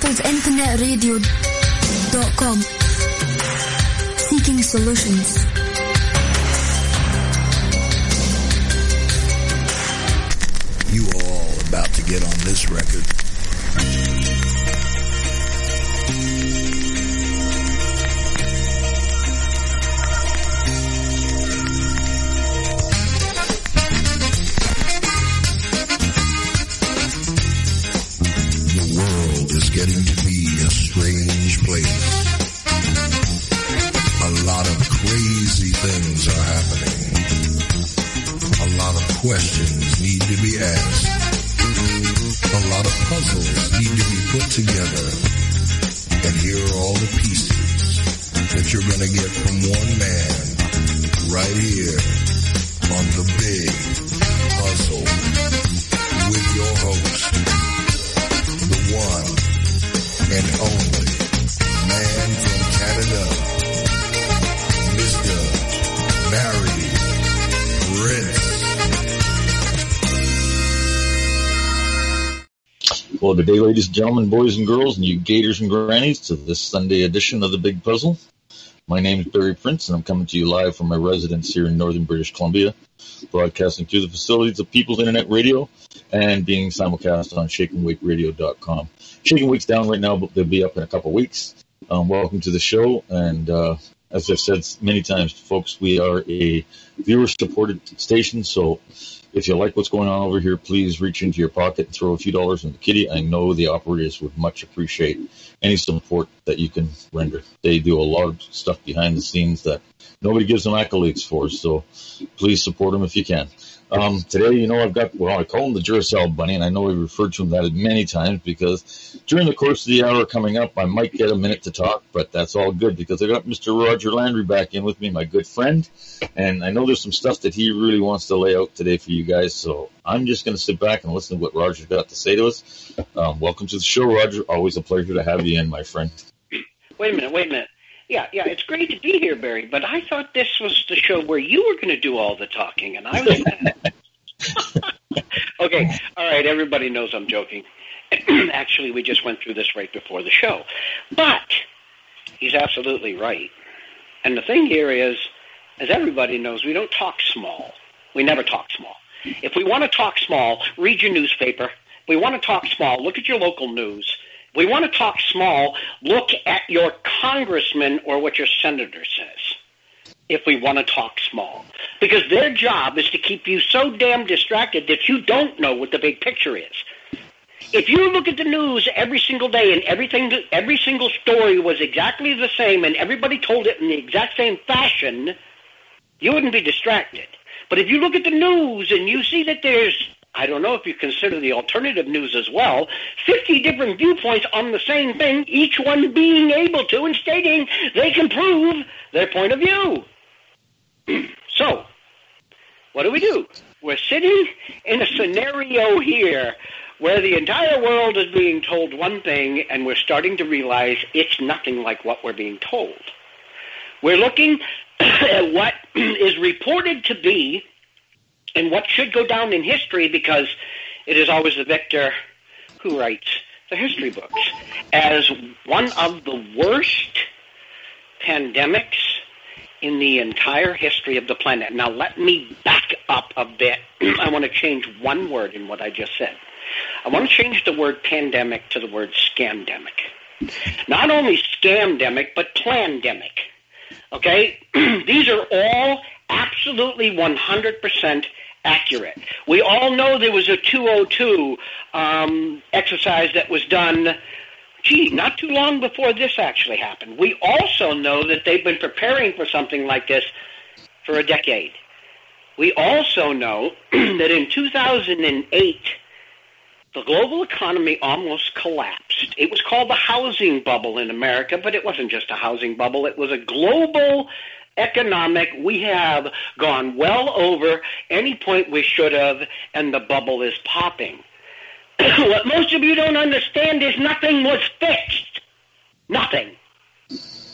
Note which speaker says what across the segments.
Speaker 1: peoplesinternetradio.com. Seeking solutions.
Speaker 2: You are all about to get on this record. The world is getting to be a strange place. A lot of crazy things are happening. A lot of questions need to be asked. A lot of puzzles need to be put together. And here are all the pieces that you're going to get from one man right here on The Big Puzzle with your host, the one and only man from Canada, Mr. Barry Prince.
Speaker 3: Well, good day, ladies and gentlemen, boys and girls, and you gators and grannies, to this Sunday edition of The Big Puzzle. My name is Barry Prince, and I'm coming to you live from my residence here in northern British Columbia, broadcasting through the facilities of People's Internet Radio and being simulcast on ShakenWakeRadio.com. Shaken Wake's down right now, but they'll be up in a couple of weeks. Welcome to the show, and as I've said many times, folks, we are a viewer-supported station, so if you like what's going on over here, please reach into your pocket and throw a few dollars in the kitty. I know the operators would much appreciate any support that you can render. They do a lot of stuff behind the scenes that nobody gives them accolades for, so please support them if you can. Today, you know, I've got, well, I call him the Duracell Bunny, and I know I've referred to him that many times because during the course of the hour coming up, I might get a minute to talk, but that's all good because I got Mr. Roger Landry back in with me, my good friend, and I know there's some stuff that he really wants to lay out today for you guys, so I'm just going to sit back and listen to what Roger's got to say to us. Welcome to the show, Roger. Always a pleasure to have you in, my friend.
Speaker 4: Wait a minute. Yeah, it's great to be here, Barry, but I thought this was the show where you were going to do all the talking, and I was Okay, all right, everybody knows I'm joking. Actually, we just went through this right before the show. But he's absolutely right. And the thing here is, as everybody knows, we don't talk small. We never talk small. If we want to talk small, read your newspaper. If we want to talk small, look at your local news. We want to talk small, look at your congressman or what your senator says, if we want to talk small. Because their job is to keep you so damn distracted that you don't know what the big picture is. If you look at the news every single day and every single story was exactly the same and everybody told it in the exact same fashion, you wouldn't be distracted. But if you look at the news and you see that there's, I don't know if you consider the alternative news as well, 50 different viewpoints on the same thing, each one being able to and stating they can prove their point of view. So, what do? We're sitting in a scenario here where the entire world is being told one thing and we're starting to realize it's nothing like what we're being told. We're looking at what is reported to be and what should go down in history, because it is always the victor who writes the history books, as one of the worst pandemics in the entire history of the planet. Now, let me back up a bit. I want to change one word in what I just said. I want to change the word pandemic to the word scamdemic. Not only scamdemic, but plandemic. Okay? These are all absolutely 100% accurate. We all know there was a 202 exercise that was done, not too long before this actually happened. We also know that they've been preparing for something like this for a decade. We also know that in 2008, the global economy almost collapsed. It was called the housing bubble in America, but it wasn't just a housing bubble. It was a global economic. We have gone well over any point we should have, and the bubble is popping. What most of you don't understand is nothing was fixed. Nothing. Absolutely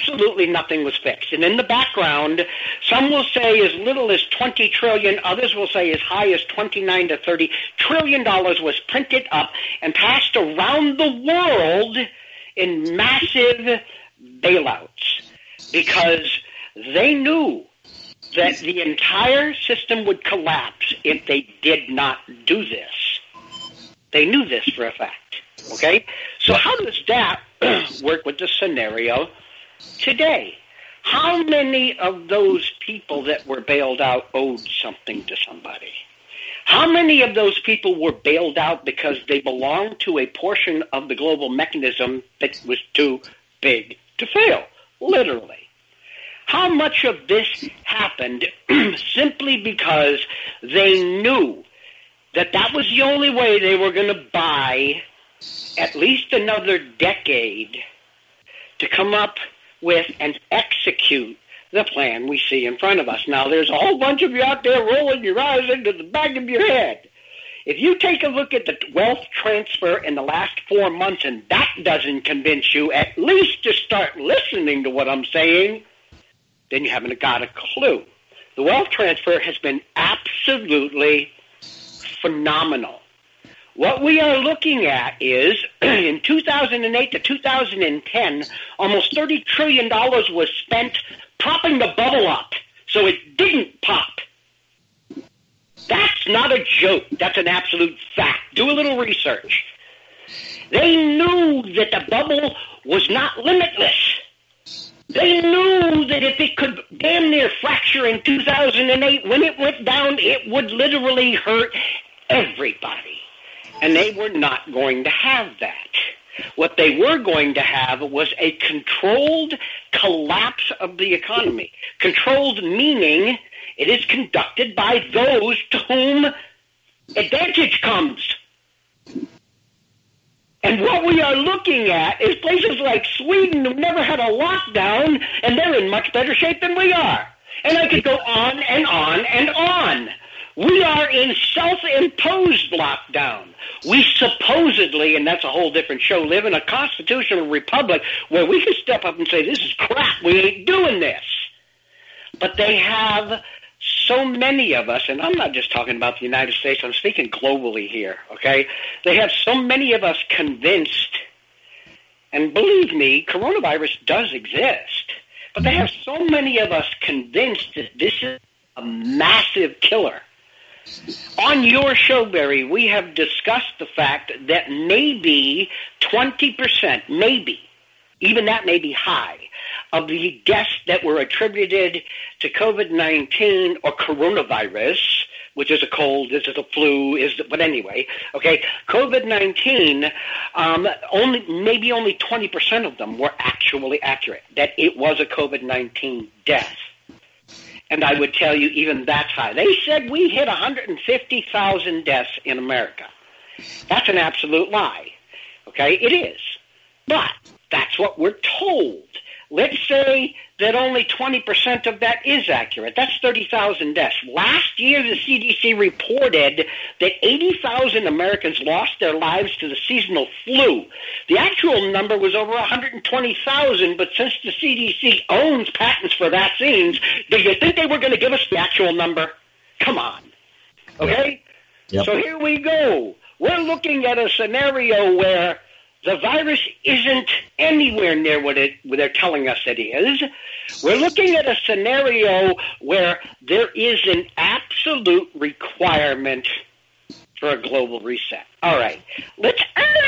Speaker 4: absolutely nothing was fixed. And in the background, some will say as little as $20 trillion, others will say as high as $29 to $30 trillion was printed up and passed around the world in massive bailouts because they knew that the entire system would collapse if they did not do this. They knew this for a fact. Okay? So how does that work with the scenario today? How many of those people that were bailed out owed something to somebody? How many of those people were bailed out because they belonged to a portion of the global mechanism that was too big to fail? Literally. How much of this happened simply because they knew that that was the only way they were going to buy at least another decade to come up with and execute the plan we see in front of us? Now, there's a whole bunch of you out there rolling your eyes into the back of your head. If you take a look at the wealth transfer in the last 4 months and that doesn't convince you at least to start listening to what I'm saying, then you haven't got a clue. The wealth transfer has been absolutely phenomenal. What we are looking at is, in 2008 to 2010, almost $30 trillion was spent propping the bubble up so it didn't pop. That's not a joke. That's an absolute fact. Do a little research. They knew that the bubble was not limitless. They knew that if it could damn near fracture in 2008, when it went down, it would literally hurt everybody. And they were not going to have that. What they were going to have was a controlled collapse of the economy. Controlled meaning it is conducted by those to whom advantage comes. And what we are looking at is places like Sweden who never had a lockdown, and they're in much better shape than we are. And I could go on and on and on. We are in self-imposed lockdown. We supposedly, and that's a whole different show, live in a constitutional republic where we can step up and say, this is crap, we ain't doing this. But they have so many of us, and I'm not just talking about the United States, I'm speaking globally here, okay? They have so many of us convinced, and believe me, coronavirus does exist, but they have so many of us convinced that this is a massive killer. On your show, Barry, we have discussed the fact that maybe 20%, maybe, even that may be high, of the deaths that were attributed to COVID-19 or coronavirus, which is a cold, this is a flu, but anyway, okay, COVID-19, maybe only 20% of them were actually accurate, that it was a COVID-19 death. And I would tell you even that's high. They said we hit 150,000 deaths in America. That's an absolute lie. Okay, it is. But that's what we're told. Let's say that only 20% of that is accurate. That's 30,000 deaths. Last year, the CDC reported that 80,000 Americans lost their lives to the seasonal flu. The actual number was over 120,000, but since the CDC owns patents for vaccines, do you think they were going to give us the actual number? Come on. Okay?
Speaker 3: Yep.
Speaker 4: So here we go. We're looking at a scenario where the virus isn't anywhere near what they're telling us it is. We're looking at a scenario where there is an absolute requirement for a global reset. All right, let's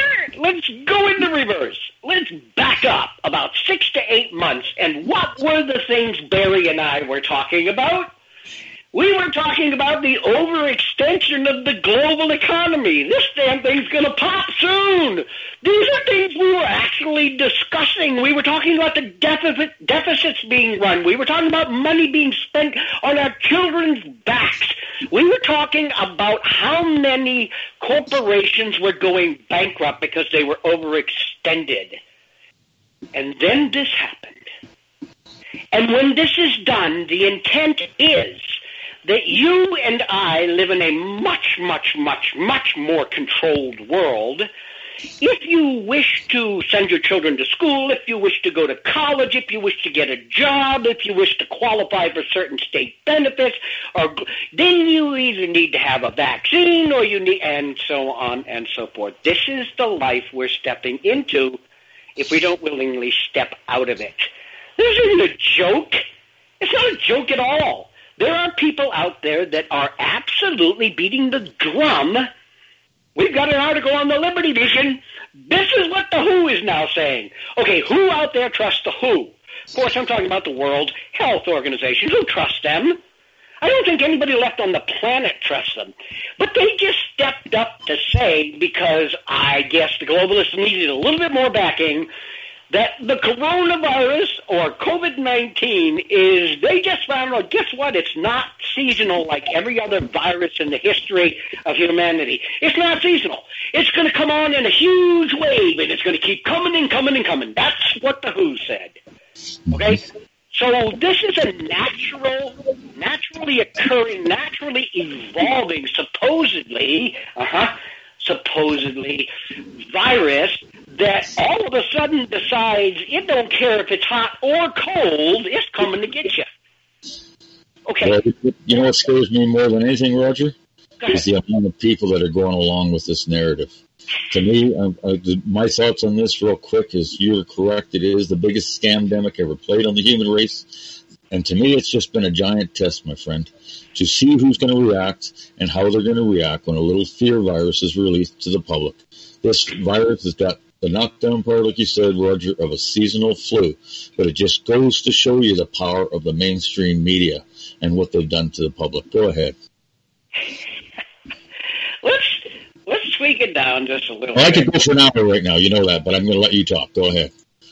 Speaker 4: go into reverse. Let's back up about 6 to 8 months. And what were the things Barry and I were talking about? We were talking about the overextension of the global economy. This damn thing's going to pop soon. These are things we were actually discussing. We were talking about the deficits being run. We were talking about money being spent on our children's backs. We were talking about how many corporations were going bankrupt because they were overextended. And then this happened. And when this is done, the intent is that you and I live in a much, much, much, much more controlled world, if you wish to send your children to school, if you wish to go to college, if you wish to get a job, if you wish to qualify for certain state benefits, then you either need to have a vaccine or you need, and so on and so forth. This is the life we're stepping into if we don't willingly step out of it. This isn't a joke. It's not a joke at all. There are people out there that are absolutely beating the drum. We've got an article on the Liberty Vision. This is what the WHO is now saying. Okay, who out there trusts the WHO? Of course, I'm talking about the World Health Organization. Who trusts them? I don't think anybody left on the planet trusts them. But they just stepped up to say, because I guess the globalists needed a little bit more backing, that the coronavirus or COVID-19 is, they just found out, guess what? It's not seasonal like every other virus in the history of humanity. It's not seasonal. It's going to come on in a huge wave, and it's going to keep coming and coming and coming. That's what the WHO said. Okay? So this is a naturally occurring, naturally evolving, supposedly virus that all of a sudden decides it don't care if it's hot or cold, it's coming to get you. Okay.
Speaker 3: Well, you know what scares me more than anything, Roger? Is the amount of people that are going along with this narrative. To me, my thoughts on this real quick is you're correct. It is the biggest scamdemic ever played on the human race. And to me, it's just been a giant test, my friend, to see who's going to react and how they're going to react when a little fear virus is released to the public. This virus has got the knockdown part, like you said, Roger, of a seasonal flu. But it just goes to show you the power of the mainstream media and what they've done to the public. Go ahead.
Speaker 4: Let's tweak it down just a little
Speaker 3: bit. I could go for an hour right now, you know that, but I'm going to let you talk. Go ahead.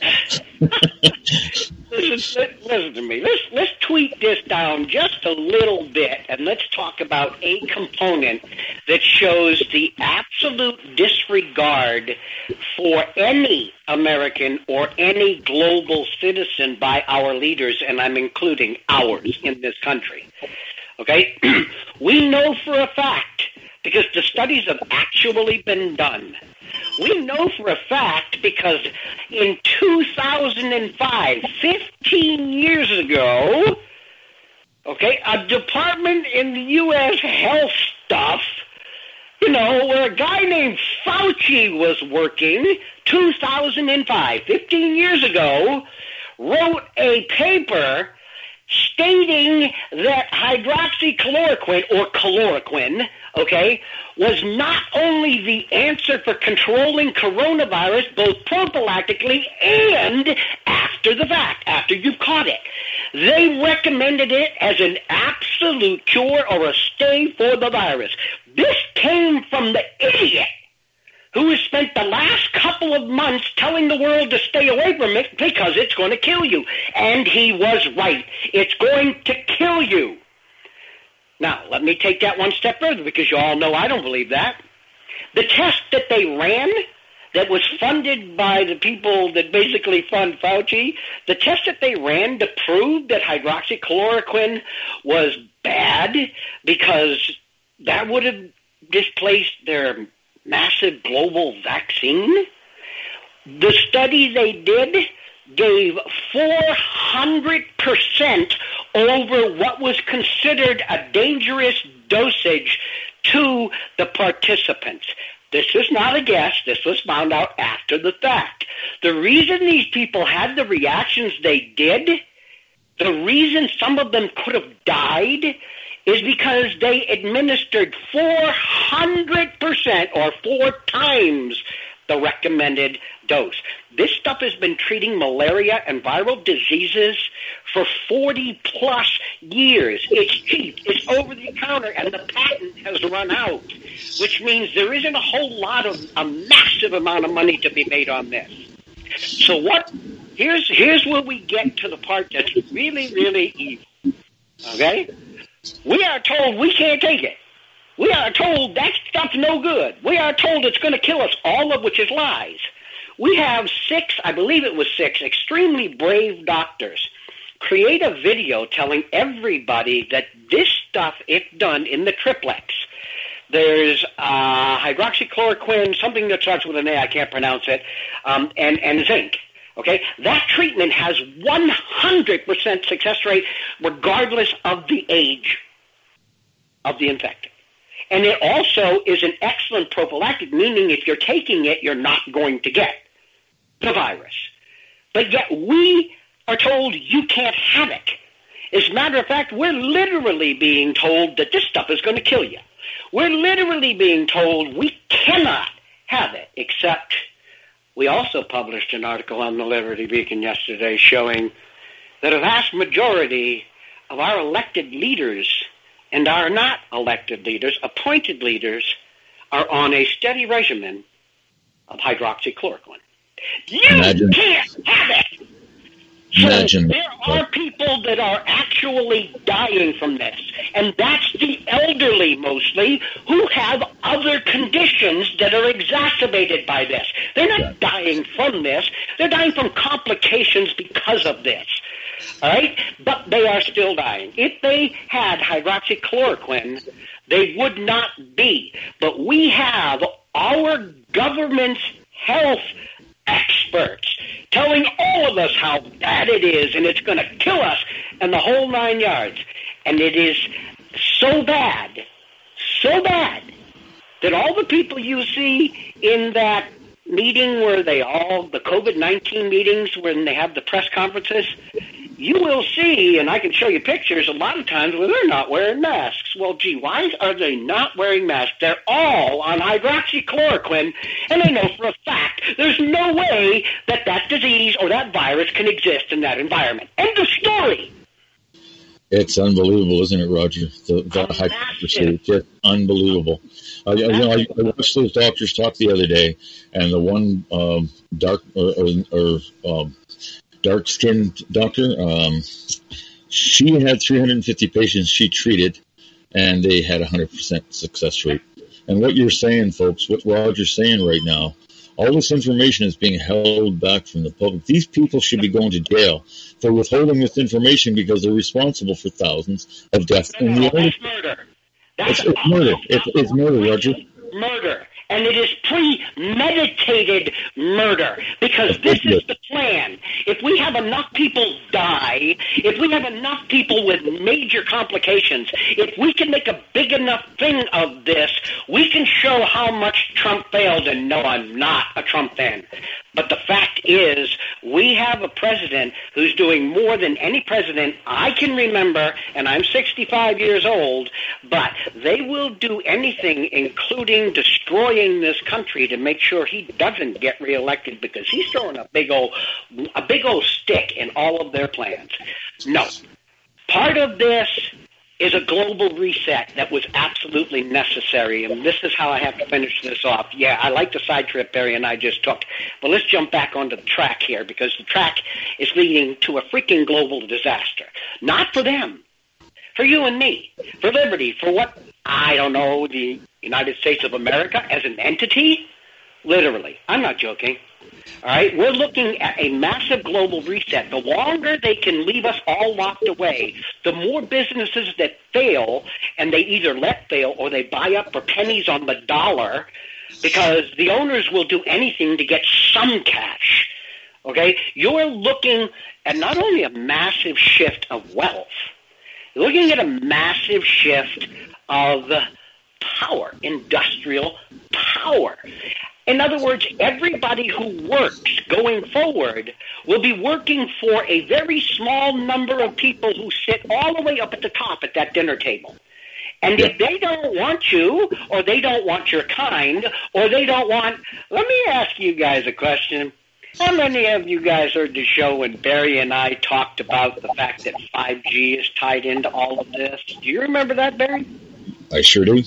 Speaker 4: Listen to me. Let's tweak this down just a little bit, and let's talk about a component that shows the absolute disregard for any American or any global citizen by our leaders, and I'm including ours in this country. Okay? We know for a fact, because the studies have actually been done. We know for a fact because in 2005, 15 years ago, okay, a department in the U.S. health stuff, where a guy named Fauci was working, 2005, 15 years ago, wrote a paper stating that hydroxychloroquine or chloroquine, okay, was not only the answer for controlling coronavirus, both prophylactically and after the fact, after you've caught it. They recommended it as an absolute cure or a stay for the virus. This came from the idiot who has spent the last couple of months telling the world to stay away from it because it's going to kill you. And he was right. It's going to kill you. Now, let me take that one step further because you all know I don't believe that. The test that they ran that was funded by the people that basically fund Fauci, the test that they ran to prove that hydroxychloroquine was bad because that would have displaced their massive global vaccine. The study they did gave 400% over what was considered a dangerous dosage to the participants. This is not a guess. This was found out after the fact. The reason these people had the reactions they did, the reason some of them could have died, is because they administered 400% or 4 times the recommended dose. This stuff has been treating malaria and viral diseases for 40-plus years. It's cheap. It's over-the-counter, and the patent has run out, which means there isn't a massive amount of money to be made on this. So here's where we get to the part that's really, really evil. Okay? We are told we can't take it. We are told that stuff's no good. We are told it's going to kill us, all of which is lies. We have 6, I believe it was 6, extremely brave doctors create a video telling everybody that this stuff, if done in the triplex, There's hydroxychloroquine, something that starts with an A, I can't pronounce it, and zinc. Okay, that treatment has 100% success rate regardless of the age of the infected. And it also is an excellent prophylactic, meaning if you're taking it, you're not going to get the virus. But yet we are told you can't have it. As a matter of fact, we're literally being told that this stuff is going to kill you. We're literally being told we cannot have it, except we also published an article on the Liberty Beacon yesterday showing that a vast majority of our elected leaders and our not elected leaders, appointed leaders, are on a steady regimen of hydroxychloroquine. You can't have it! So there are people that are actually dying from this, and that's the elderly mostly who have other conditions that are exacerbated by this. They're not dying from this. They're dying from complications because of this. All right? But they are still dying. If they had hydroxychloroquine, they would not be. But we have our government's health experts telling all of us how bad it is and it's going to kill us and the whole 9 yards. And it is so bad that all the people you see in that meeting where the COVID-19 meetings when they have the press conferences, you will see, and I can show you pictures a lot of times where they're not wearing masks. Well, gee, why are they not wearing masks? They're all on hydroxychloroquine, and they know for a fact there's no way that that disease or that virus can exist in that environment. End of story.
Speaker 3: It's unbelievable, isn't it, Roger? The hypocrisy, just unbelievable. I watched those doctors talk the other day, and the one dark-skinned doctor, she had 350 patients she treated, and they had 100% success rate. And what you're saying, folks, what Roger's saying right now, all this information is being held back from the public. These people should be going to jail for withholding this information because they're responsible for thousands of deaths.
Speaker 4: No, that's murder.
Speaker 3: It's murder. It's murder, Roger.
Speaker 4: Murder. And it is premeditated murder because this is the plan. If we have enough people die, if we have enough people with major complications, if we can make a big enough thing of this, we can show how much Trump failed. And no, I'm not a Trump fan. But the fact is, we have a president who's doing more than any president I can remember, and I'm 65 years old, but they will do anything, including destroying this country, to make sure he doesn't get reelected because he's throwing a big old stick in all of their plans. No. Part of this is a global reset that was absolutely necessary, and this is how I have to finish this off. Yeah, I like the side trip Barry and I just took, but let's jump back onto the track here because the track is leading to a freaking global disaster. Not for them, for you and me, for liberty, for what, I don't know, the United States of America as an entity? Literally. I'm not joking. All right, we're looking at a massive global reset. The longer they can leave us all locked away, the more businesses that fail, and they either let fail or they buy up for pennies on the dollar because the owners will do anything to get some cash. Okay, you're looking at not only a massive shift of wealth, you're looking at a massive shift of power, industrial power. In other words, everybody who works going forward will be working for a very small number of people who sit all the way up at the top at that dinner table. And if they don't want you, or they don't want your kind, or they don't want... Let me ask you guys a question. How many of you guys heard the show when Barry and I talked about the fact that 5G is tied into all of this? Do you remember that, Barry?
Speaker 3: I sure do.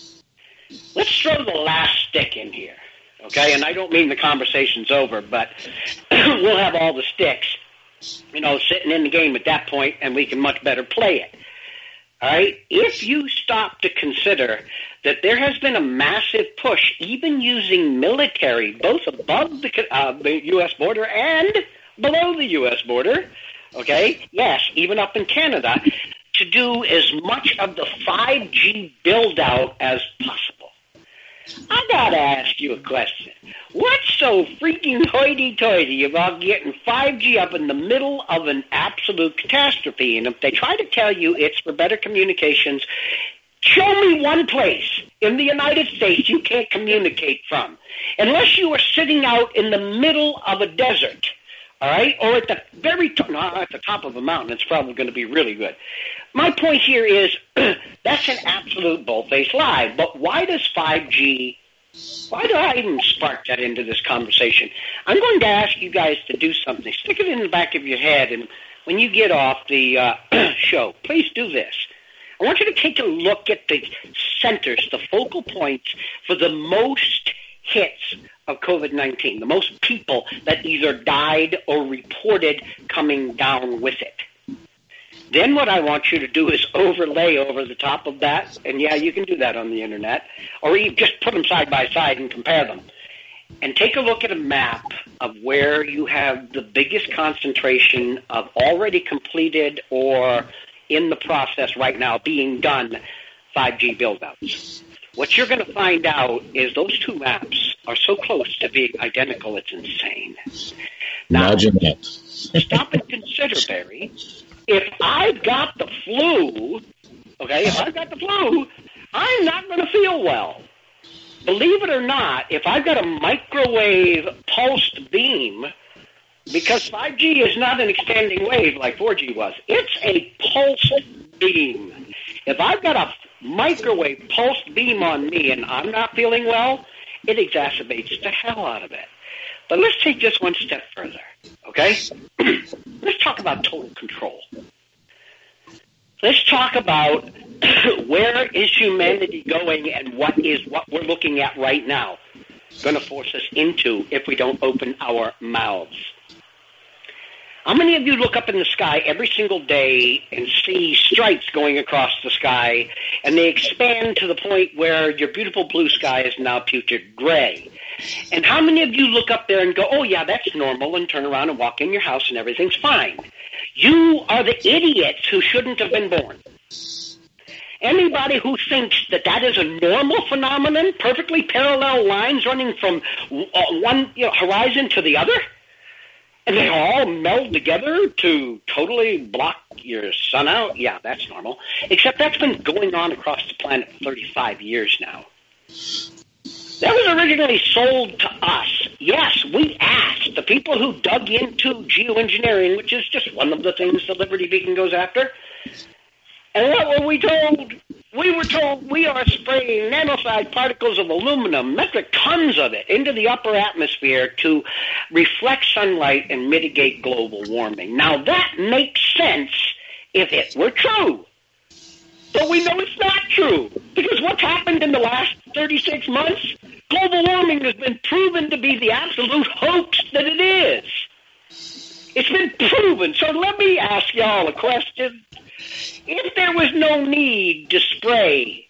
Speaker 4: Let's throw the last stick in here. Okay, and I don't mean the conversation's over, but we'll have all the sticks, sitting in the game at that point, and we can much better play it. All right? If you stop to consider that there has been a massive push, even using military, both above the U.S. border and below the U.S. border, okay, yes, even up in Canada, to to do as much of the 5G build-out as possible. I gotta ask you a question. What's so freaking hoity-toity about getting 5G up in the middle of an absolute catastrophe? And if they try to tell you it's for better communications, show me one place in the United States you can't communicate from, unless you are sitting out in the middle of a desert, all right, or at the very at the top of a mountain. It's probably going to be really good. My point here is that's an absolute bull-faced lie. But why does 5G? Why do I even spark that into this conversation? I'm going to ask you guys to do something. Stick it in the back of your head, and when you get off the show, please do this. I want you to take a look at the centers, the focal points for the most hits of COVID-19, the most people that either died or reported coming down with it. Then what I want you to do is overlay over the top of that, and yeah, you can do that on the internet, or you just put them side by side and compare them. And take a look at a map of where you have the biggest concentration of already completed or in the process right now being done 5G build-outs. What you're going to find out is those two maps are so close to being identical, it's insane. Now,
Speaker 3: imagine that.
Speaker 4: Stop and consider, Barry. If I've got the flu, I'm not going to feel well. Believe it or not, if I've got a microwave pulsed beam, because 5G is not an extending wave like 4G was, it's a pulsed beam. If I've got a microwave pulsed beam on me and I'm not feeling well, it exacerbates the hell out of it. But let's take this one step further, okay? Let's talk about total control. Let's talk about where is humanity going and what we're looking at right now going to force us into if we don't open our mouths. How many of you look up in the sky every single day and see stripes going across the sky, and they expand to the point where your beautiful blue sky is now putrid gray? And how many of you look up there and go, oh, yeah, that's normal, and turn around and walk in your house and everything's fine? You are the idiots who shouldn't have been born. Anybody who thinks that that is a normal phenomenon, perfectly parallel lines running from one horizon to the other, and they all meld together to totally block your sun out? Yeah, that's normal. Except that's been going on across the planet for 35 years now. That was originally sold to us. Yes, we asked the people who dug into geoengineering, which is just one of the things the Liberty Beacon goes after. And what were we told? We were told we are spraying nanosized particles of aluminum, metric tons of it, into the upper atmosphere to reflect sunlight and mitigate global warming. Now, that makes sense if it were true. But we know it's not true, because what's happened in the last 36 months? Global warming has been proven to be the absolute hoax that it is. It's been proven. So let me ask y'all a question. If there was no need to spray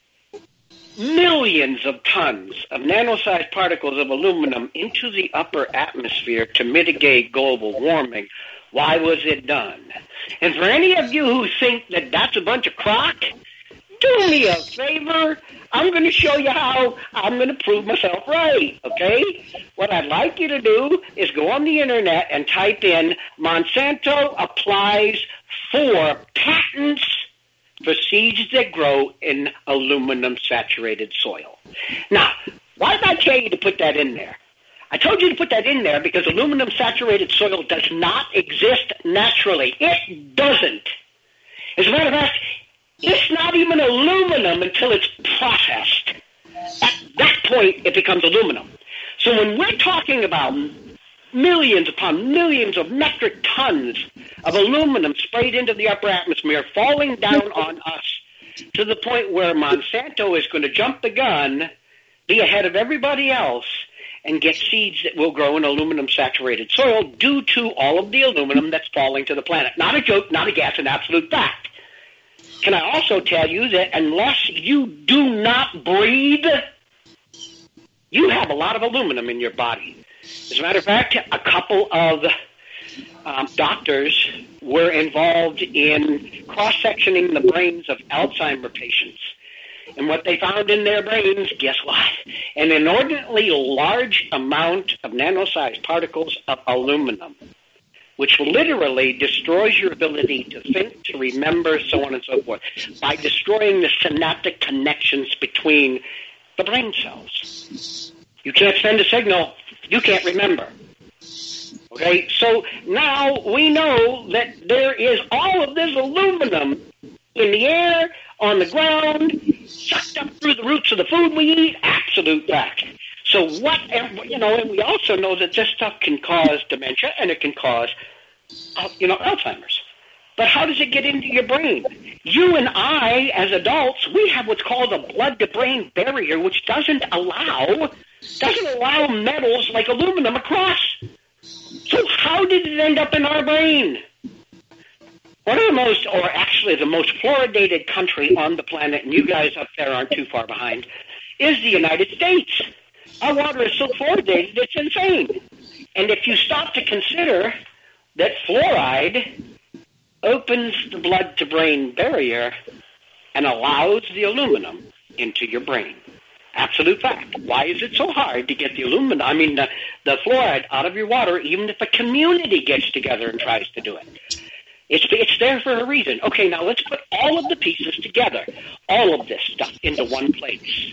Speaker 4: millions of tons of nanosized particles of aluminum into the upper atmosphere to mitigate global warming, why was it done? And for any of you who think that that's a bunch of crock, do me a favor. I'm going to show you how I'm going to prove myself right, okay? What I'd like you to do is go on the internet and type in Monsanto applies for patents for seeds that grow in aluminum-saturated soil. Now, why did I tell you to put that in there? I told you to put that in there because aluminum-saturated soil does not exist naturally. It doesn't. As a matter of fact, it's not even aluminum until it's processed. At that point, it becomes aluminum. So when we're talking about millions upon millions of metric tons of aluminum sprayed into the upper atmosphere, falling down on us to the point where Monsanto is going to jump the gun, be ahead of everybody else, and get seeds that will grow in aluminum-saturated soil due to all of the aluminum that's falling to the planet. Not a joke, not a guess, an absolute fact. Can I also tell you that unless you do not breathe, you have a lot of aluminum in your body. As a matter of fact, a couple of doctors were involved in cross-sectioning the brains of Alzheimer's patients. And what they found in their brains, guess what? An inordinately large amount of nano-sized particles of aluminum, which literally destroys your ability to think, to remember, so on and so forth, by destroying the synaptic connections between the brain cells. You can't send a signal, you can't remember. Okay, so now we know that there is all of this aluminum in the air, on the ground, sucked up through the roots of the food we eat, absolute fact. So and we also know that this stuff can cause dementia and it can cause, Alzheimer's. But how does it get into your brain? You and I, as adults, we have what's called a blood-to-brain barrier, which doesn't allow metals like aluminum across. So how did it end up in our brain? One of the most fluoridated country on the planet, and you guys up there aren't too far behind, is the United States. Our water is so fluoridated, it's insane. And if you stop to consider that fluoride opens the blood-to-brain barrier and allows the aluminum into your brain. Absolute fact. Why is it so hard to get the fluoride out of your water, even if a community gets together and tries to do it? It's there for a reason. Okay, now let's put all of the pieces together, all of this stuff into one place.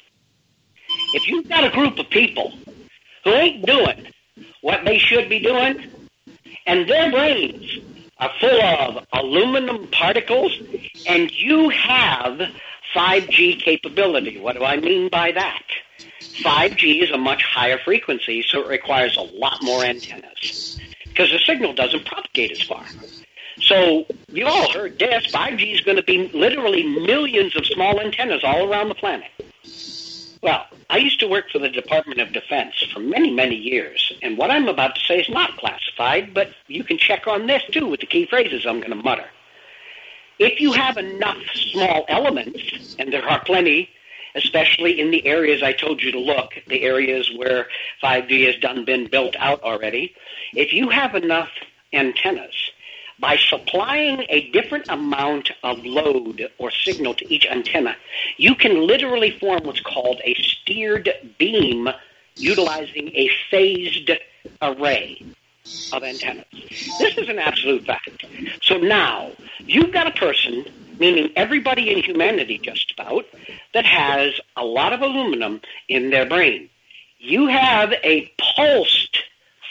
Speaker 4: If you've got a group of people who ain't doing what they should be doing, and their brains are full of aluminum particles, and you have 5G capability. What do I mean by that? 5G is a much higher frequency, so it requires a lot more antennas because the signal doesn't propagate as far. So you all heard this. 5G is going to be literally millions of small antennas all around the planet. Well, I used to work for the Department of Defense for many, many years, and what I'm about to say is not classified, but you can check on this, too, with the key phrases I'm going to mutter. If you have enough small elements, and there are plenty, especially in the areas I told you to look, the areas where 5G has been built out already, if you have enough antennas, by supplying a different amount of load or signal to each antenna, you can literally form what's called a steered beam utilizing a phased array of antennas. This is an absolute fact. So now, you've got a person, meaning everybody in humanity just about, that has a lot of aluminum in their brain. You have a pulsed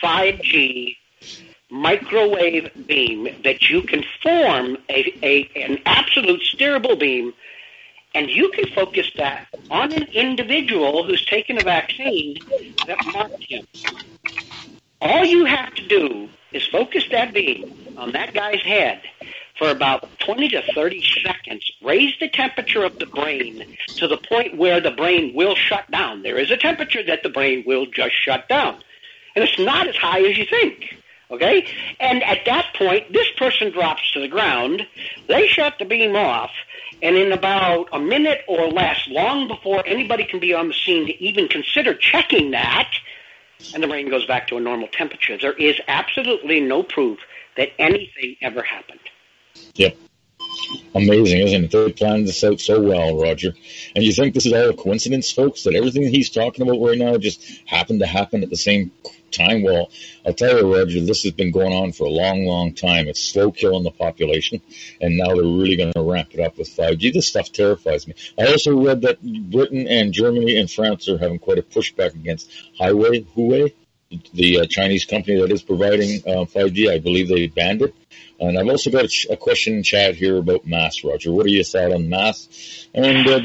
Speaker 4: 5G microwave beam that you can form an absolute steerable beam, and you can focus that on an individual who's taken a vaccine that marked him. All you have to do is focus that beam on that guy's head for about 20 to 30 seconds, raise the temperature of the brain to the point where the brain will shut down. There is a temperature that the brain will just shut down, and it's not as high as you think. Okay? And at that point, this person drops to the ground, they shut the beam off, and in about a minute or less, long before anybody can be on the scene to even consider checking that, and the brain goes back to a normal temperature. There is absolutely no proof that anything ever happened.
Speaker 3: Yep. Amazing, isn't it? They planned this out so well, Roger. And you think this is all a coincidence, folks, that everything that he's talking about right now just happened to happen at the same time? Well, I'll tell you, Roger, this has been going on for a long, long time. It's slow killing the population, and now they're really going to ramp it up with 5G. This stuff terrifies me. I also read that Britain and Germany and France are having quite a pushback against Huawei, the Chinese company that is providing 5G. I believe they banned it. And I've also got a question in chat here about masks, Roger. What are your thoughts on masks? And, I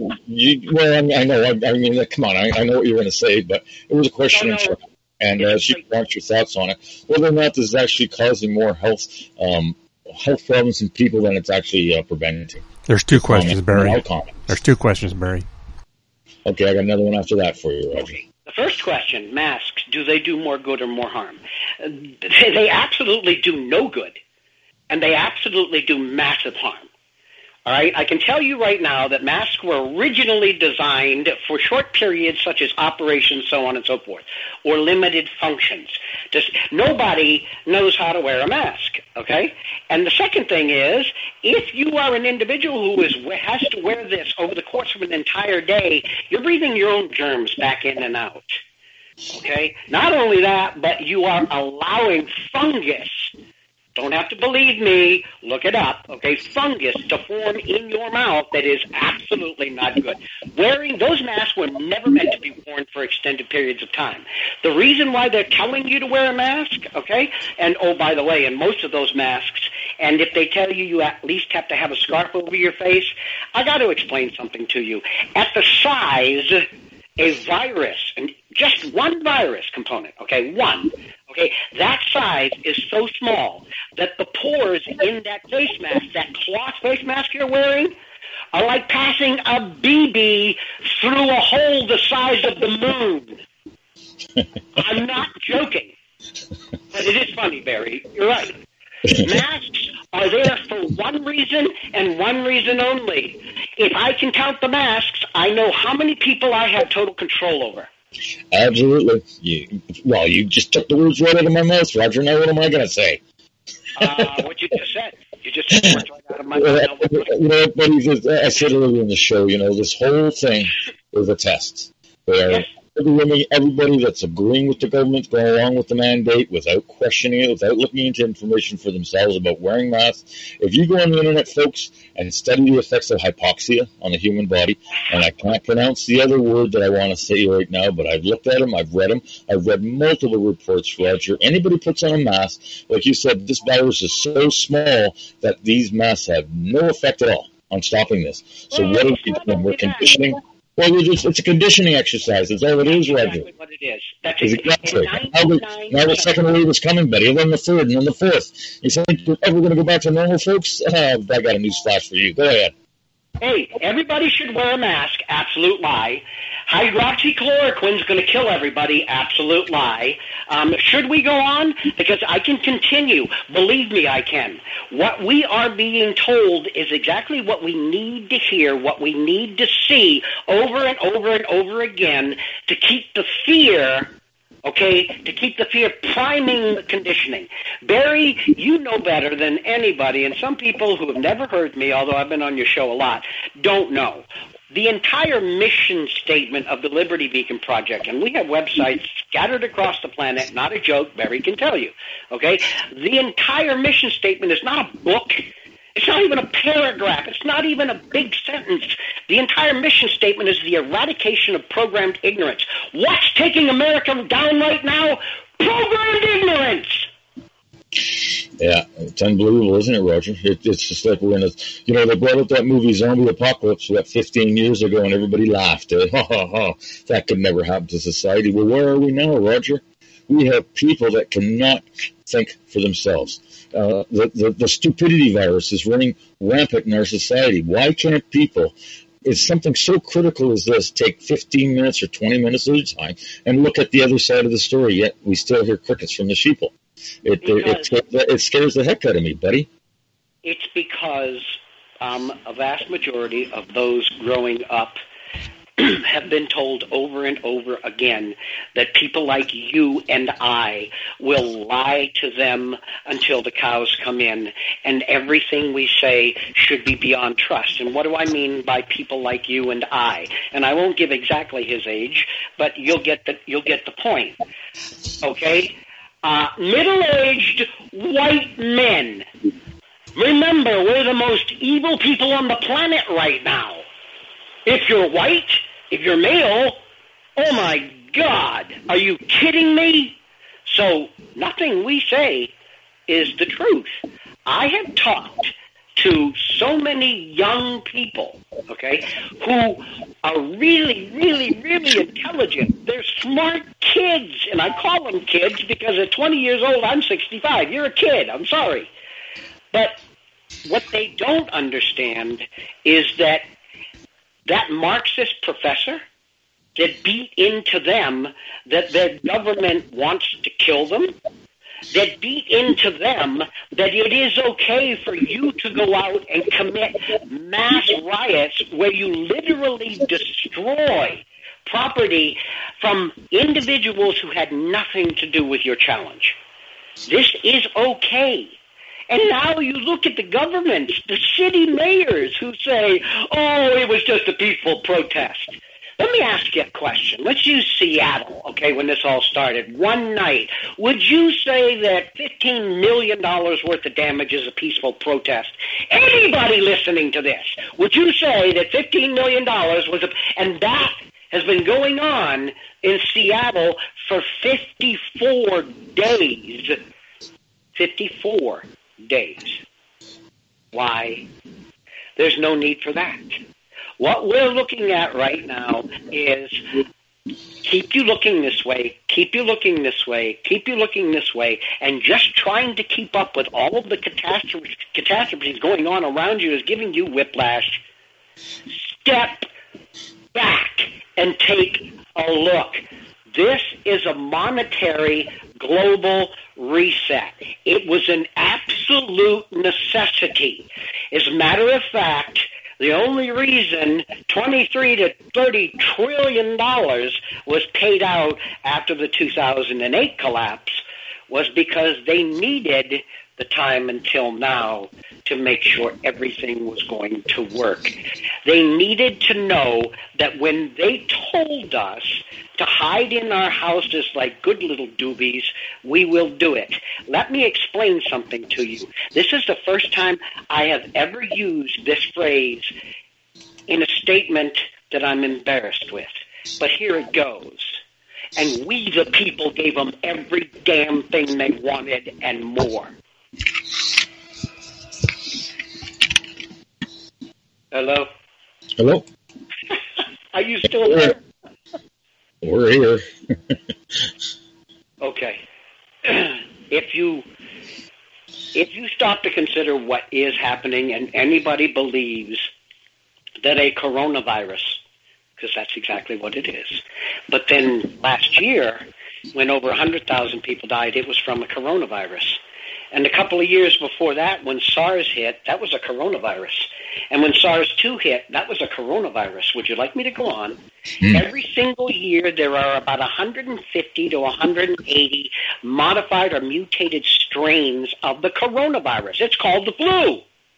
Speaker 3: know, come on, I know what you're going to say, but it was a question in chat. And she wants your thoughts on it. Whether or not this is actually causing more health problems in people than it's actually preventing.
Speaker 5: There's two questions, Barry. There's two questions, Barry.
Speaker 3: Okay, I got another one after that for you, Roger.
Speaker 4: The first question, masks, do they do more good or more harm? They absolutely do no good. And they absolutely do massive harm. All right? I can tell you right now that masks were originally designed for short periods such as operations, so on and so forth, or limited functions. Nobody knows how to wear a mask. Okay? And the second thing is, if you are an individual who has to wear this over the course of an entire day, you're breathing your own germs back in and out. Okay? Not only that, but you are allowing fungus. Don't have to believe me. Look it up. Okay? Fungus to form in your mouth that is absolutely not good. Wearing those masks were never meant to be worn for extended periods of time. The reason why they're telling you to wear a mask, okay? And, oh, by the way, in most of those masks, and if they tell you you at least have to have a scarf over your face, I got to explain something to you. At the size, a virus, and just one virus component, okay, one, okay, that size is so small that the pores in that face mask, that cloth face mask you're wearing, are like passing a BB through a hole the size of the moon. I'm not joking. But it is funny, Barry. You're right. Masks are there for one reason and one reason only. If I can count the masks, I know how many people I have total control over.
Speaker 3: Absolutely. You just took the words right out of my mouth, Roger. Now what am I going to say?
Speaker 4: What you just said. You just took the words right out of my mouth.
Speaker 3: I said earlier in the show, this whole thing is a test. Where everybody that's agreeing with the government going along with the mandate without questioning it, without looking into information for themselves about wearing masks. If you go on the internet, folks, and study the effects of hypoxia on the human body, and I can't pronounce the other word that I want to say right now, but I've looked at them, I've read them, I've read multiple reports, Roger. Anybody puts on a mask, like you said, this virus is so small that these masks have no effect at all on stopping this. So what are we doing? We're conditioning. Well, it's a conditioning exercise. That's all it is, Roger.
Speaker 4: Exactly what it is. That's
Speaker 3: exactly. Now the second wave is coming, buddy, and then the third, and then the fourth. You think we're ever going to go back to normal, folks? I got a news flash for you. Go ahead.
Speaker 4: Hey, everybody should wear a mask. Absolute lie. Hydroxychloroquine's going to kill everybody. Absolute lie. Should we go on? Because I can continue. Believe me, I can. What we are being told is exactly what we need to hear, what we need to see over and over and over again to keep the fear, okay, to keep the fear priming the conditioning. Barry, you know better than anybody, and some people who have never heard me, although I've been on your show a lot, don't know. The entire mission statement of the Liberty Beacon Project, and we have websites scattered across the planet, not a joke, Barry can tell you, okay? The entire mission statement is not a book. It's not even a paragraph. It's not even a big sentence. The entire mission statement is the eradication of programmed ignorance. What's taking America down right now? Programmed ignorance!
Speaker 3: Yeah, it's unbelievable, isn't it, Roger? It's just like we're in a, they brought up that movie Zombie Apocalypse 15 years ago, and everybody laughed. That could never happen to society. Well, where are we now, Roger? We have people that cannot think for themselves. The stupidity virus is running rampant in our society. Why can't people, it's something so critical as this, take 15 minutes or 20 minutes at a time and look at the other side of the story, yet we still hear crickets from the sheeple? It scares the heck out of me, buddy.
Speaker 4: It's because a vast majority of those growing up have been told over and over again that people like you and I will lie to them until the cows come in, and everything we say should be beyond trust. And what do I mean by people like you and I? And I won't give exactly his age, but you'll get the point. Okay? Middle-aged white men. Remember, we're the most evil people on the planet right now. If you're white, if you're male, oh my God, are you kidding me? So nothing we say is the truth. I have talked to so many young people, okay, who are really, really, really intelligent. They're smart kids, and I call them kids because at 20 years old, I'm 65. You're a kid. I'm sorry. But what they don't understand is that Marxist professor that beat into them that their government wants to kill them, that beat into them that it is okay for you to go out and commit mass riots where you literally destroy property from individuals who had nothing to do with your challenge. This is okay. And now you look at the governments, the city mayors who say, oh, it was just a peaceful protest. Let me ask you a question. Let's use Seattle, okay, when this all started. One night, would you say that $15 million worth of damage is a peaceful protest? Anybody listening to this, would you say that $15 million was and that has been going on in Seattle for 54 days. 54 days. Why? There's no need for that. What we're looking at right now is keep you looking this way, keep you looking this way, keep you looking this way, and just trying to keep up with all of the catastrophes going on around you is giving you whiplash. Step back and take a look. This is a monetary global reset. It was an absolute necessity. As a matter of fact, the only reason $23 to $30 trillion was paid out after the 2008 collapse was because they needed the time until now to make sure everything was going to work. They needed to know that when they told us to hide in our houses like good little doobies, we will do it. Let me explain something to you. This is the first time I have ever used this phrase in a statement that I'm embarrassed with. But here it goes. And we, the people, gave them every damn thing they wanted and more. Hello?
Speaker 3: Hello?
Speaker 4: Are you still there?
Speaker 3: We're here.
Speaker 4: Okay. If you stop to consider what is happening and anybody believes that a coronavirus, because that's exactly what it is, but then last year when over 100,000 people died, it was from a coronavirus. And a couple of years before that, when SARS hit, that was a coronavirus. And when SARS-2 hit, that was a coronavirus. Would you like me to go on? Every single year, there are about 150 to 180 modified or mutated strains of the coronavirus. It's called the flu.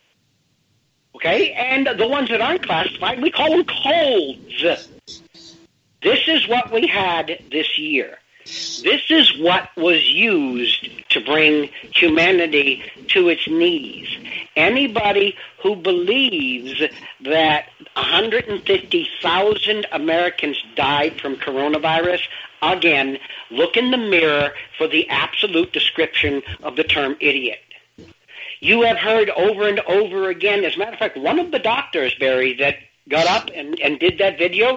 Speaker 4: Okay? And the ones that aren't classified, we call them colds. This is what we had this year. This is what was used to bring humanity to its knees. Anybody who believes that 150,000 Americans died from coronavirus, again, look in the mirror for the absolute description of the term idiot. You have heard over and over again, as a matter of fact, one of the doctors, Barry, that got up and did that video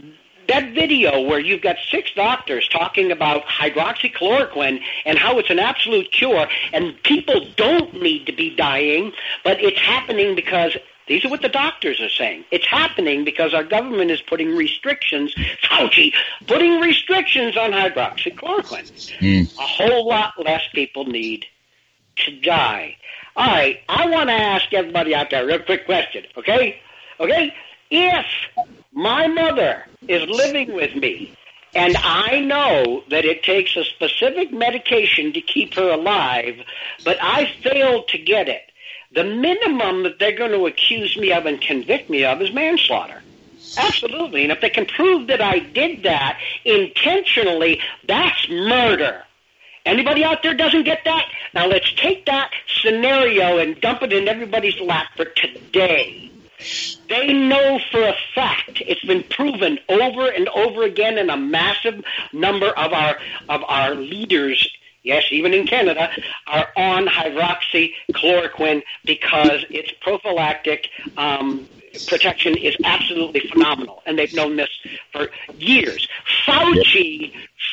Speaker 4: where you've got 6 doctors talking about hydroxychloroquine and how it's an absolute cure, and people don't need to be dying, but it's happening because, these are what the doctors are saying, it's happening because our government is putting restrictions, Fauci, putting restrictions on hydroxychloroquine. A whole lot less people need to die. All right, I want to ask everybody out there a real quick question, okay? Okay? If my mother is living with me and I know that it takes a specific medication to keep her alive, but I failed to get it, the minimum that they're going to accuse me of and convict me of is manslaughter. Absolutely. And if they can prove that I did that intentionally, that's murder. Anybody out there doesn't get that? Now let's take that scenario and dump it in everybody's lap for today. They know for a fact, it's been proven over and over again, and a massive number of our leaders, yes, even in Canada, are on hydroxychloroquine because its prophylactic protection is absolutely phenomenal, and they've known this for years. Fauci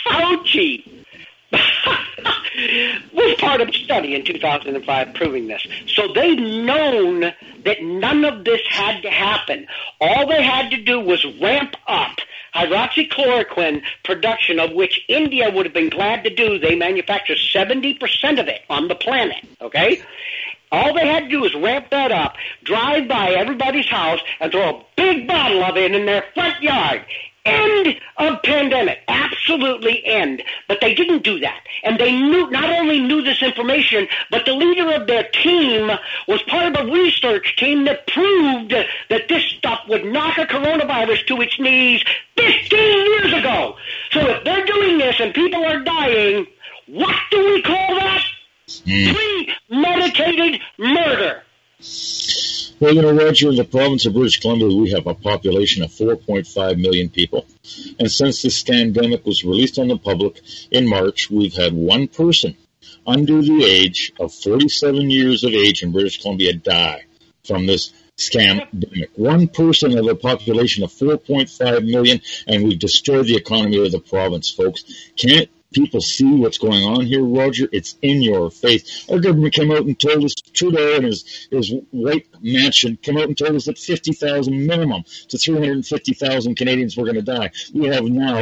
Speaker 4: was part of a study in 2005 proving this. So they've known that none of this had to happen. All they had to do was ramp up hydroxychloroquine production, of which India would have been glad to do. They manufacture 70% of it on the planet, okay? All they had to do was ramp that up, drive by everybody's house, and throw a big bottle of it in their front yard. End of pandemic. Absolutely end. But they didn't do that. And they not only knew this information, but the leader of their team was part of a research team that proved that this stuff would knock a coronavirus to its knees 15 years ago. So if they're doing this and people are dying, what do we call that? Premeditated murder.
Speaker 3: Well, Roger, in the province of British Columbia, we have a population of 4.5 million people. And since this pandemic was released on the public in March, we've had one person under the age of 47 years of age in British Columbia die from this scandemic. One person of a population of 4.5 million, and we've destroyed the economy of the province, folks. Can't people see what's going on here, Roger? It's in your face. Our government came out and told us, Trudeau and his white mansion came out and told us that 50,000 minimum to 350,000 Canadians were going to die. We have now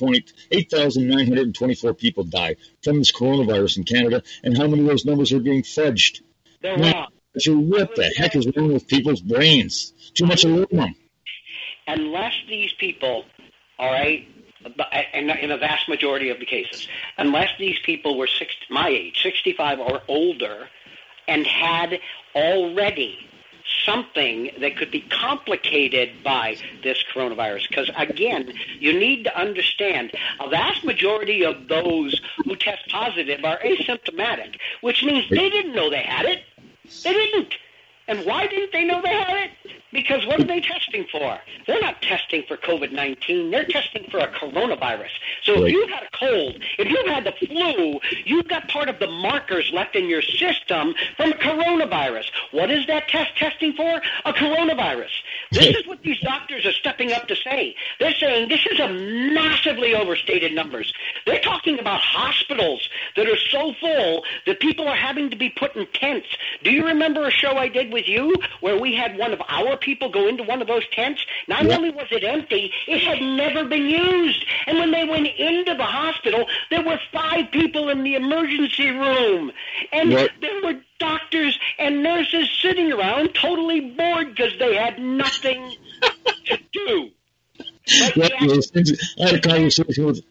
Speaker 3: 8,924 people die from this coronavirus in Canada, and how many of those numbers are being fudged?
Speaker 4: They're wrong.
Speaker 3: What the heck is wrong with people's brains? Too much aluminum.
Speaker 4: Unless these people, all right, and in a vast majority of the cases, unless these people were my age, 65 or older, and had already something that could be complicated by this coronavirus. Because, again, you need to understand a vast majority of those who test positive are asymptomatic, which means they didn't know they had it. They didn't. And why didn't they know they had it? Because what are they testing for? They're not testing for COVID-19. They're testing for a coronavirus. So if you've had a cold, if you've had the flu, you've got part of the markers left in your system from a coronavirus. What is that testing for? A coronavirus. This is what these doctors are stepping up to say. They're saying this is a massively overstated numbers. They're talking about hospitals that are so full that people are having to be put in tents. Do you remember a show I did with you where we had one of our people go into one of those tents? Not only was it empty, it had never been used. And when they went into the hospital, there were 5 people in the emergency room. And there were doctors and nurses sitting around totally bored because they had nothing to do.
Speaker 3: I had a conversation with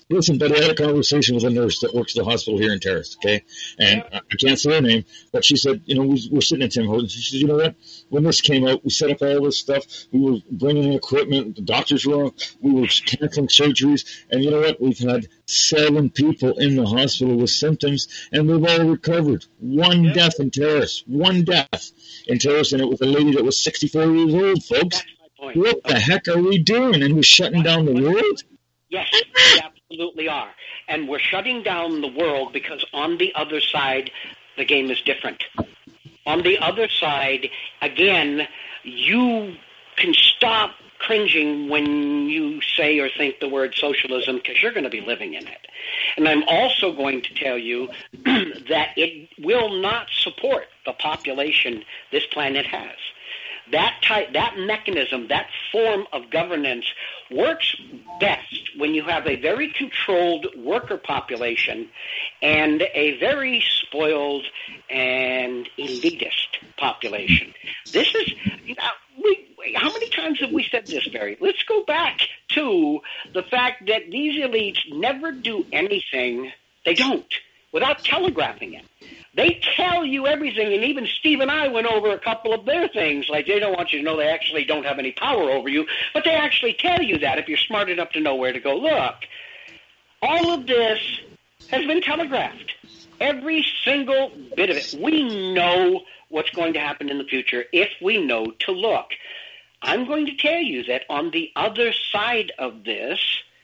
Speaker 3: a nurse that works at the hospital here in Terrace, okay? And I can't say her name, but she said, we're sitting at Tim Hortons. She said, you know what? When this came out, we set up all this stuff. We were bringing in equipment. The doctors were on. We were canceling surgeries. And you know what? We've had 7 people in the hospital with symptoms, and they've all recovered. One death in Terrace. One death in Terrace, and it was a lady that was 64 years old, folks. What the heck are we doing? And we're shutting down the world?
Speaker 4: Yes, we absolutely are. And we're shutting down the world because on the other side, the game is different. On the other side, again, you can stop cringing when you say or think the word socialism because you're going to be living in it. And I'm also going to tell you that it will not support the population this planet has. That mechanism, that form of governance works best when you have a very controlled worker population and a very spoiled and elitist population. This is, how many times have we said this, Barry? Let's go back to the fact that these elites never do anything, they don't, without telegraphing it. They tell you everything, and even Steve and I went over a couple of their things. Like, they don't want you to know they actually don't have any power over you, but they actually tell you that if you're smart enough to know where to go look. All of this has been telegraphed. Every single bit of it. We know what's going to happen in the future if we know to look. I'm going to tell you that on the other side of this,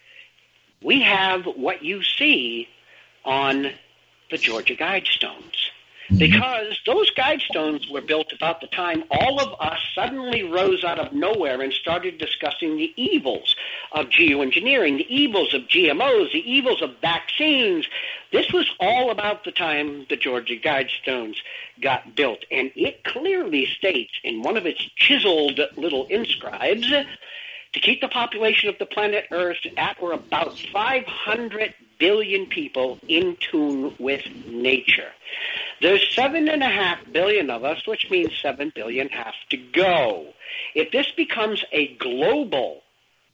Speaker 4: we have what you see on the Georgia Guidestones. Because those Guidestones were built about the time all of us suddenly rose out of nowhere and started discussing the evils of geoengineering, the evils of GMOs, the evils of vaccines. This was all about the time the Georgia Guidestones got built. And it clearly states in one of its chiseled little inscribes to keep the population of the planet Earth at or about 500 billion people in tune with nature. There's 7.5 billion of us, which means 7 billion have to go. If this becomes a global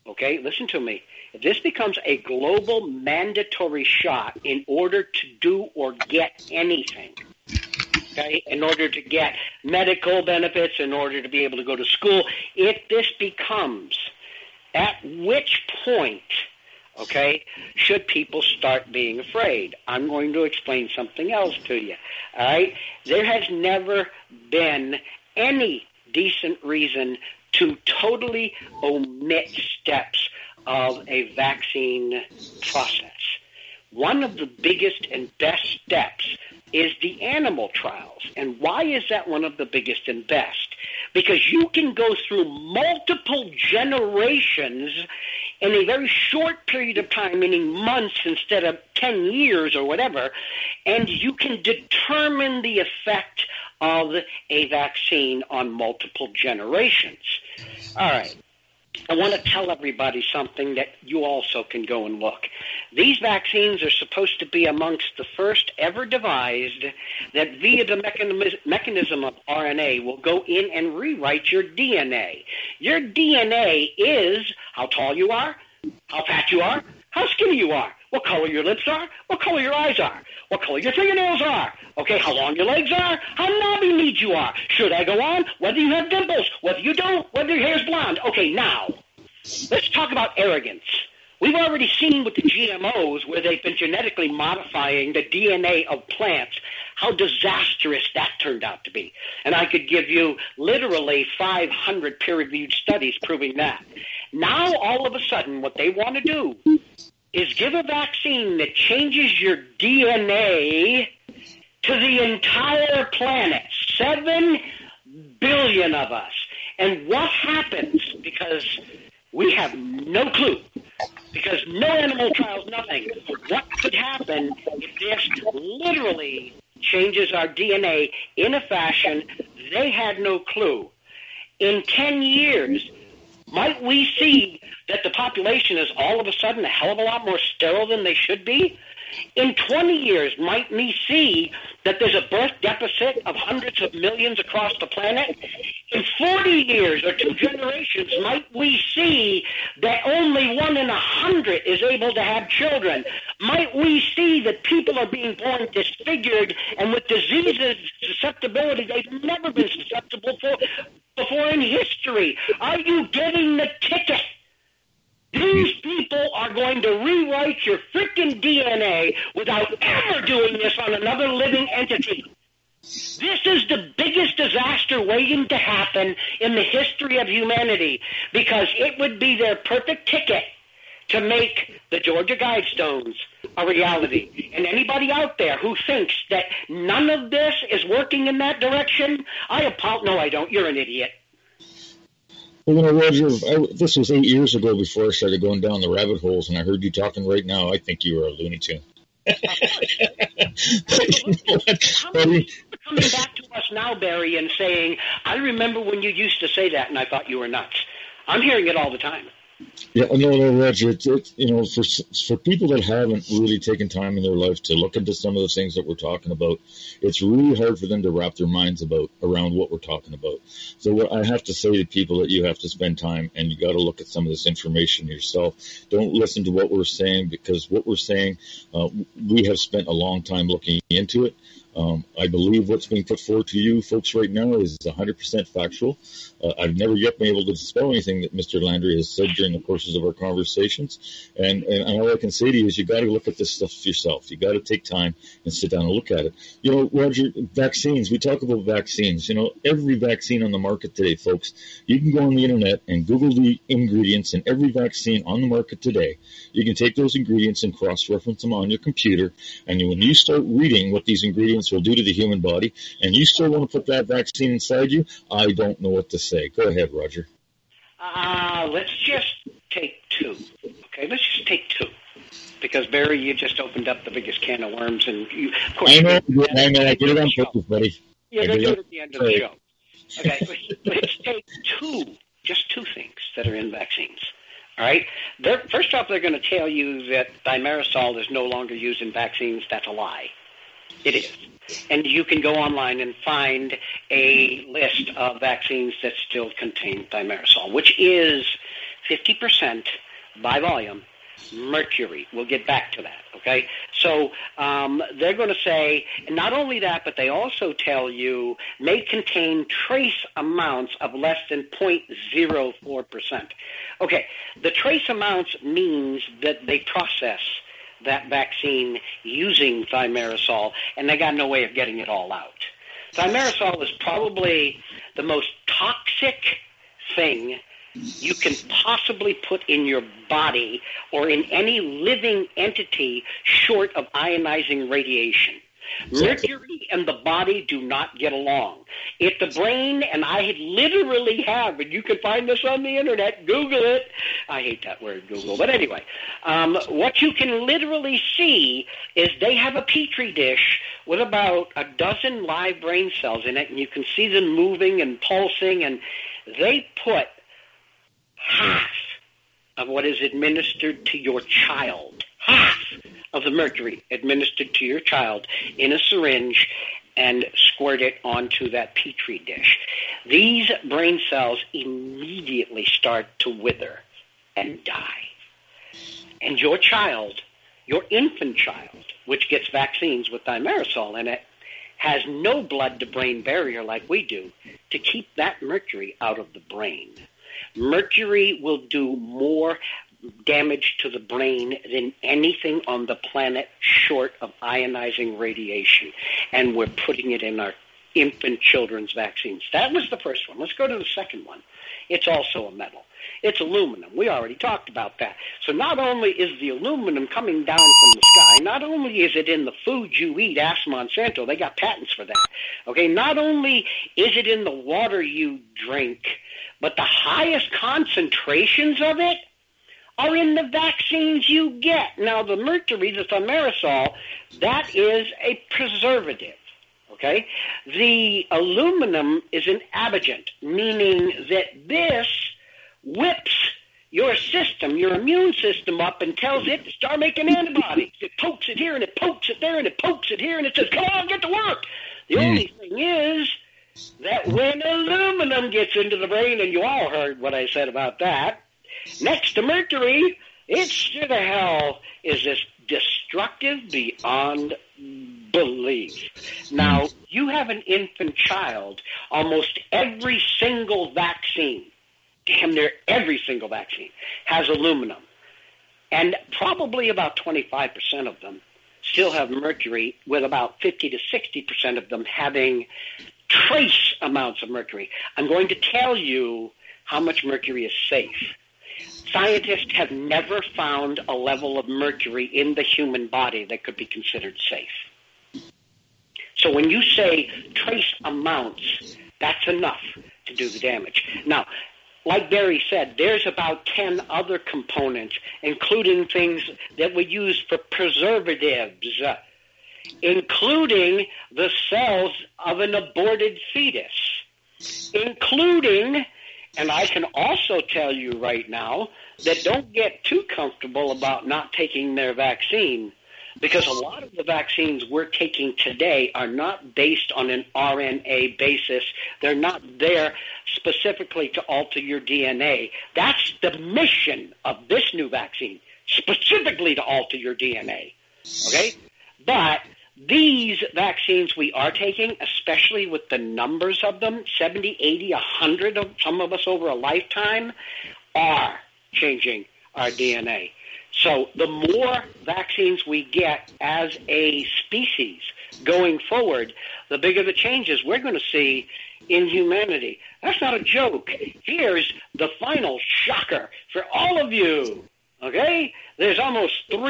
Speaker 4: okay, listen to me. If this becomes a global mandatory shot in order to do or get anything, okay, in order to get medical benefits, in order to be able to go to school, if this becomes, at which point, okay, should people start being afraid? I'm going to explain something else to you, all right? There has never been any decent reason to totally omit steps of a vaccine process. One of the biggest and best steps is the animal trials. And why is that one of the biggest and best? Because you can go through multiple generations in a very short period of time, meaning months instead of 10 years or whatever, and you can determine the effect of a vaccine on multiple generations. All right. I want to tell everybody something that you also can go and look. These vaccines are supposed to be amongst the first ever devised that via the mechanism of RNA will go in and rewrite your DNA. Your DNA is how tall you are, how fat you are, how skinny you are, what color your lips are, what color your eyes are, what color your fingernails are, okay, how long your legs are, how knobby-kneed you are. Should I go on? Whether you have dimples, whether you don't, whether your hair's blonde. Okay, now, let's talk about arrogance. We've already seen with the GMOs where they've been genetically modifying the DNA of plants, how disastrous that turned out to be. And I could give you literally 500 peer-reviewed studies proving that. Now, all of a sudden, what they want to do is give a vaccine that changes your DNA to the entire planet, 7 billion of us. And what happens, because we have no clue, because no animal trials, nothing, what could happen if this literally changes our DNA in a fashion they had no clue? In 10 years, might we see that the population is all of a sudden a hell of a lot more sterile than they should be? In 20 years, might we see that there's a birth deficit of hundreds of millions across the planet? In 40 years or 2 generations, might we see that only 1 in 100 is able to have children? Might we see that people are being born disfigured and with diseases, susceptibility they've never been susceptible for before in history? Are you getting the ticket? These people are going to rewrite your freaking DNA without ever doing this on another living entity. This is the biggest disaster waiting to happen in the history of humanity, because it would be their perfect ticket to make the Georgia Guidestones a reality. And anybody out there who thinks that none of this is working in that direction, no, I don't. You're an idiot.
Speaker 3: Well, Roger, this was 8 years ago before I started going down the rabbit holes, and I heard you talking right now. I think you were a Looney Tune.
Speaker 4: How many people are coming back to us now, Barry, and saying, I remember when you used to say that, and I thought you were nuts. I'm hearing it all the time.
Speaker 3: Yeah, no, Roger. For people that haven't really taken time in their life to look into some of the things that we're talking about, it's really hard for them to wrap their minds around what we're talking about. So what I have to say to people that you have to spend time and you got to look at some of this information yourself. Don't listen to what we're saying, because what we're saying, we have spent a long time looking into it. I believe what's being put forward to you folks right now is 100% factual. I've never yet been able to dispel anything that Mr. Landry has said during the courses of our conversations. And all I can say to you is you got to look at this stuff yourself. You got to take time and sit down and look at it. Roger, vaccines, we talk about vaccines. Every vaccine on the market today, folks, you can go on the internet and Google the ingredients in every vaccine on the market today. You can take those ingredients and cross-reference them on your computer. And when you start reading what these ingredients will do to the human body, and you still want to put that vaccine inside you, I don't know what to say. Go ahead, Roger.
Speaker 4: Let's just take 2. Okay, let's just take 2. Because, Barry, you just opened up the biggest can of worms, and of course... I know,
Speaker 3: I did it on purpose, buddy.
Speaker 4: You're going to do it at the end of the show. Okay, let's take 2, just 2 things that are in vaccines. All right? First off, they're going to tell you that thimerosal is no longer used in vaccines. That's a lie. It is. And you can go online and find a list of vaccines that still contain thimerosal, which is 50% by volume, mercury. We'll get back to that, okay? So they're going to say, and not only that, but they also tell you may contain trace amounts of less than 0.04%. Okay, the trace amounts means that they process that vaccine using thimerosal, and they got no way of getting it all out. Thimerosal is probably the most toxic thing you can possibly put in your body or in any living entity short of ionizing radiation. Mercury and the body do not get along. If the brain, and I literally have, and you can find this on the internet, Google it. I hate that word, Google. But anyway, what you can literally see is they have a petri dish with about a dozen live brain cells in it, and you can see them moving and pulsing, and they put half of what is administered to your child, half of the mercury administered to your child in a syringe and squirt it onto that petri dish. These brain cells immediately start to wither and die. And your child, your infant child, which gets vaccines with thimerosal in it, has no blood-to-brain barrier like we do to keep that mercury out of the brain. Mercury will do more damage to the brain than anything on the planet short of ionizing radiation. And we're putting it in our infant children's vaccines. That was the first one. Let's go to the second one. It's also a metal. It's aluminum. We already talked about that. So not only is the aluminum coming down from the sky, not only is it in the food you eat, ask Monsanto, they got patents for that. Okay, not only is it in the water you drink, but the highest concentrations of it are in the vaccines you get. Now, the mercury, the thimerosal, that is a preservative, okay? The aluminum is an abigent, meaning that this whips your system, your immune system up and tells it to start making antibodies. It pokes it here and it pokes it there and it pokes it here and it says, come on, get to work. The only thing is that when aluminum gets into the brain, and you all heard what I said about that, next to mercury, it sure the hell is this destructive beyond belief. Now, you have an infant child, almost every single vaccine, damn near every single vaccine, has aluminum. And probably about 25% of them still have mercury, with about 50 to 60% of them having trace amounts of mercury. I'm going to tell you how much mercury is safe. Scientists have never found a level of mercury in the human body that could be considered safe. So when you say trace amounts, that's enough to do the damage. Now, like Barry said, there's about 10 other components, including things that we use for preservatives, including the cells of an aborted fetus, including, and I can also tell you right now, that don't get too comfortable about not taking their vaccine, because a lot of the vaccines we're taking today are not based on an RNA basis. They're not there specifically to alter your DNA. That's the mission of this new vaccine, specifically to alter your DNA. Okay? But these vaccines we are taking, especially with the numbers of them, 70, 80, 100 of some of us over a lifetime, are changing our DNA. So the more vaccines we get as a species going forward, the bigger the changes we're going to see in humanity. That's not a joke. Here's the final shocker for all of you. Okay? There's almost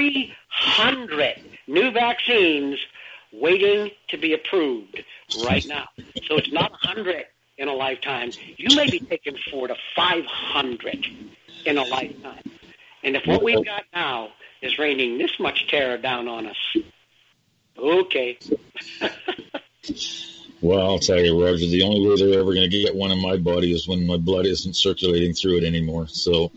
Speaker 4: 300 new vaccines waiting to be approved right now. So it's not 100 in a lifetime. You may be taking 400 to 500 in a lifetime. And if what we've got now is raining this much terror down on us, okay.
Speaker 3: Well, I'll tell you, Roger, the only way they're ever going to get one in my body is when my blood isn't circulating through it anymore. So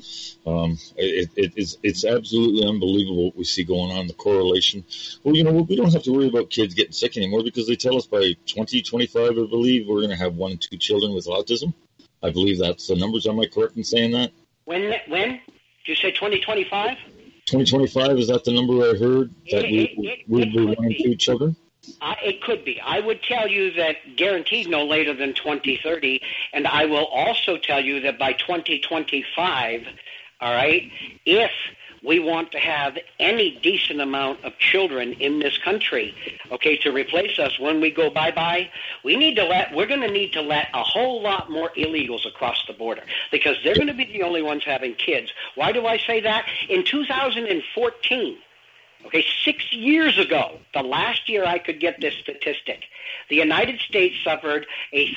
Speaker 3: it's absolutely unbelievable what we see going on, the correlation. Well, you know, we don't have to worry about kids getting sick anymore because they tell us by 2025, I believe, we're going to have 1 in 2 children with autism. I believe that's the numbers. Am I correct in saying that?
Speaker 4: When? Did you say 2025?
Speaker 3: 2025, is that the number I heard, that we would be wanting 2 children?
Speaker 4: It could be. I would tell you that guaranteed no later than 2030, and I will also tell you that by 2025, all right, if we want to have any decent amount of children in this country, okay, to replace us when we go bye-bye, we're going to need to let a whole lot more illegals across the border, because they're going to be the only ones having kids. Why do I say that? In 2014, okay, 6 years ago, the last year I could get this statistic, the United States suffered a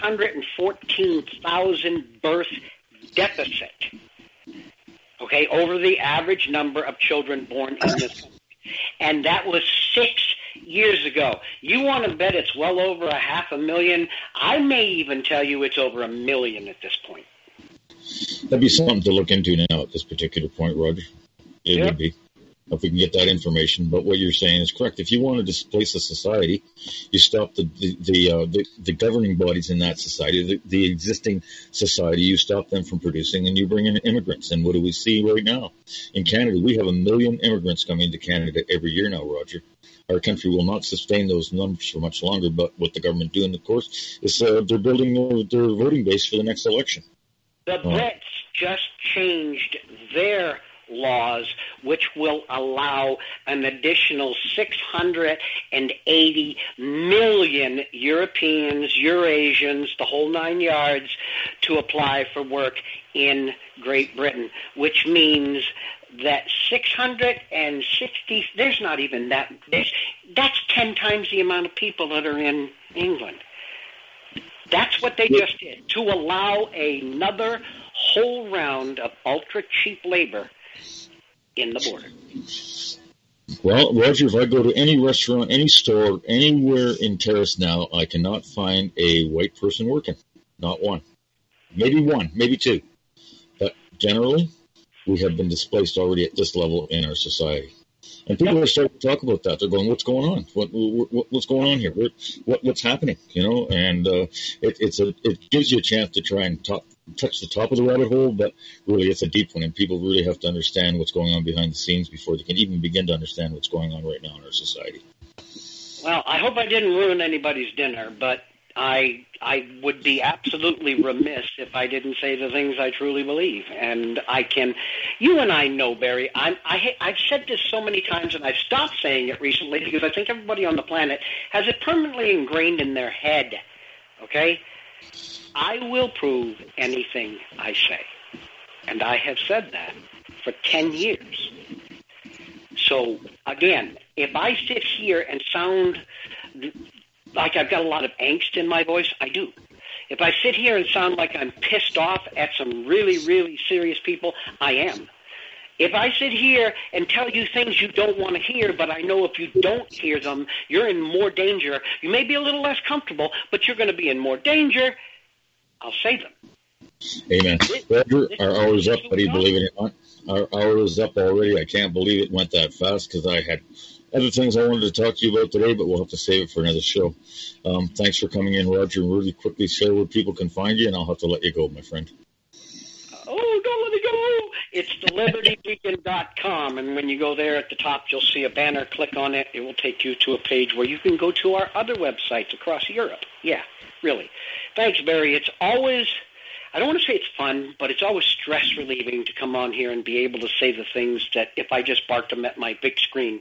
Speaker 4: 314,000 birth deficit, okay, over the average number of children born in this country. And that was 6 years ago. You want to bet it's well over 500,000? I may even tell you it's over 1 million at this point.
Speaker 3: That'd be something to look into now at this particular point, Roger. It would be, if we can get that information. But what you're saying is correct. If you want to displace a society, you stop the governing bodies in that society, the existing society, you stop them from producing, and you bring in immigrants. And what do we see right now? In Canada, we have 1 million immigrants coming to Canada every year now, Roger. Our country will not sustain those numbers for much longer, but what the government doing, of course, is they're building their voting base for the next election.
Speaker 4: The Brits just changed their laws, which will allow an additional 680 million Europeans, Eurasians, the whole 9 yards, to apply for work in Great Britain, which means that 660, there's not even that, that's 10 times the amount of people that are in England. That's what they just did, to allow another whole round of ultra-cheap labor in the border.
Speaker 3: Well, Roger, if I go to any restaurant, any store, anywhere in Terrace now, I cannot find a white person working. Not one. Maybe one, maybe two. But generally, we have been displaced already at this level in our society. And people are starting to talk about that. They're going, "What's going on? What's going on here? What's happening?" You know, and it gives you a chance to try and touch the top of the rabbit hole, but really it's a deep one, and people really have to understand what's going on behind the scenes before they can even begin to understand what's going on right now in our society.
Speaker 4: Well, I hope I didn't ruin anybody's dinner, but I would be absolutely remiss if I didn't say the things I truly believe. And you and I know, Barry, I've said this so many times, and I've stopped saying it recently because I think everybody on the planet has it permanently ingrained in their head, okay? I will prove anything I say. And I have said that for 10 years. So, again, if I sit here and sound like I've got a lot of angst in my voice, I do. If I sit here and sound like I'm pissed off at some really, really serious people, I am. If I sit here and tell you things you don't want to hear, but I know if you don't hear them, you're in more danger. You may be a little less comfortable, but you're going to be in more danger. I'll say them.
Speaker 3: Amen. Roger, our hour is up, buddy, believe it or not. Our hour is up already. I can't believe it went that fast because I had other things I wanted to talk to you about today, but we'll have to save it for another show. Thanks for coming in, Roger, and really quickly share where people can find you, and I'll have to let you go, my friend.
Speaker 4: Oh, don't let me go. It's thelibertybeacon.com, and when you go there at the top, you'll see a banner. Click on it. It will take you to a page where you can go to our other websites across Europe. Yeah, really. Thanks, Barry. It's always, I don't want to say it's fun, but it's always stress-relieving to come on here and be able to say the things that if I just barked them at my big screen,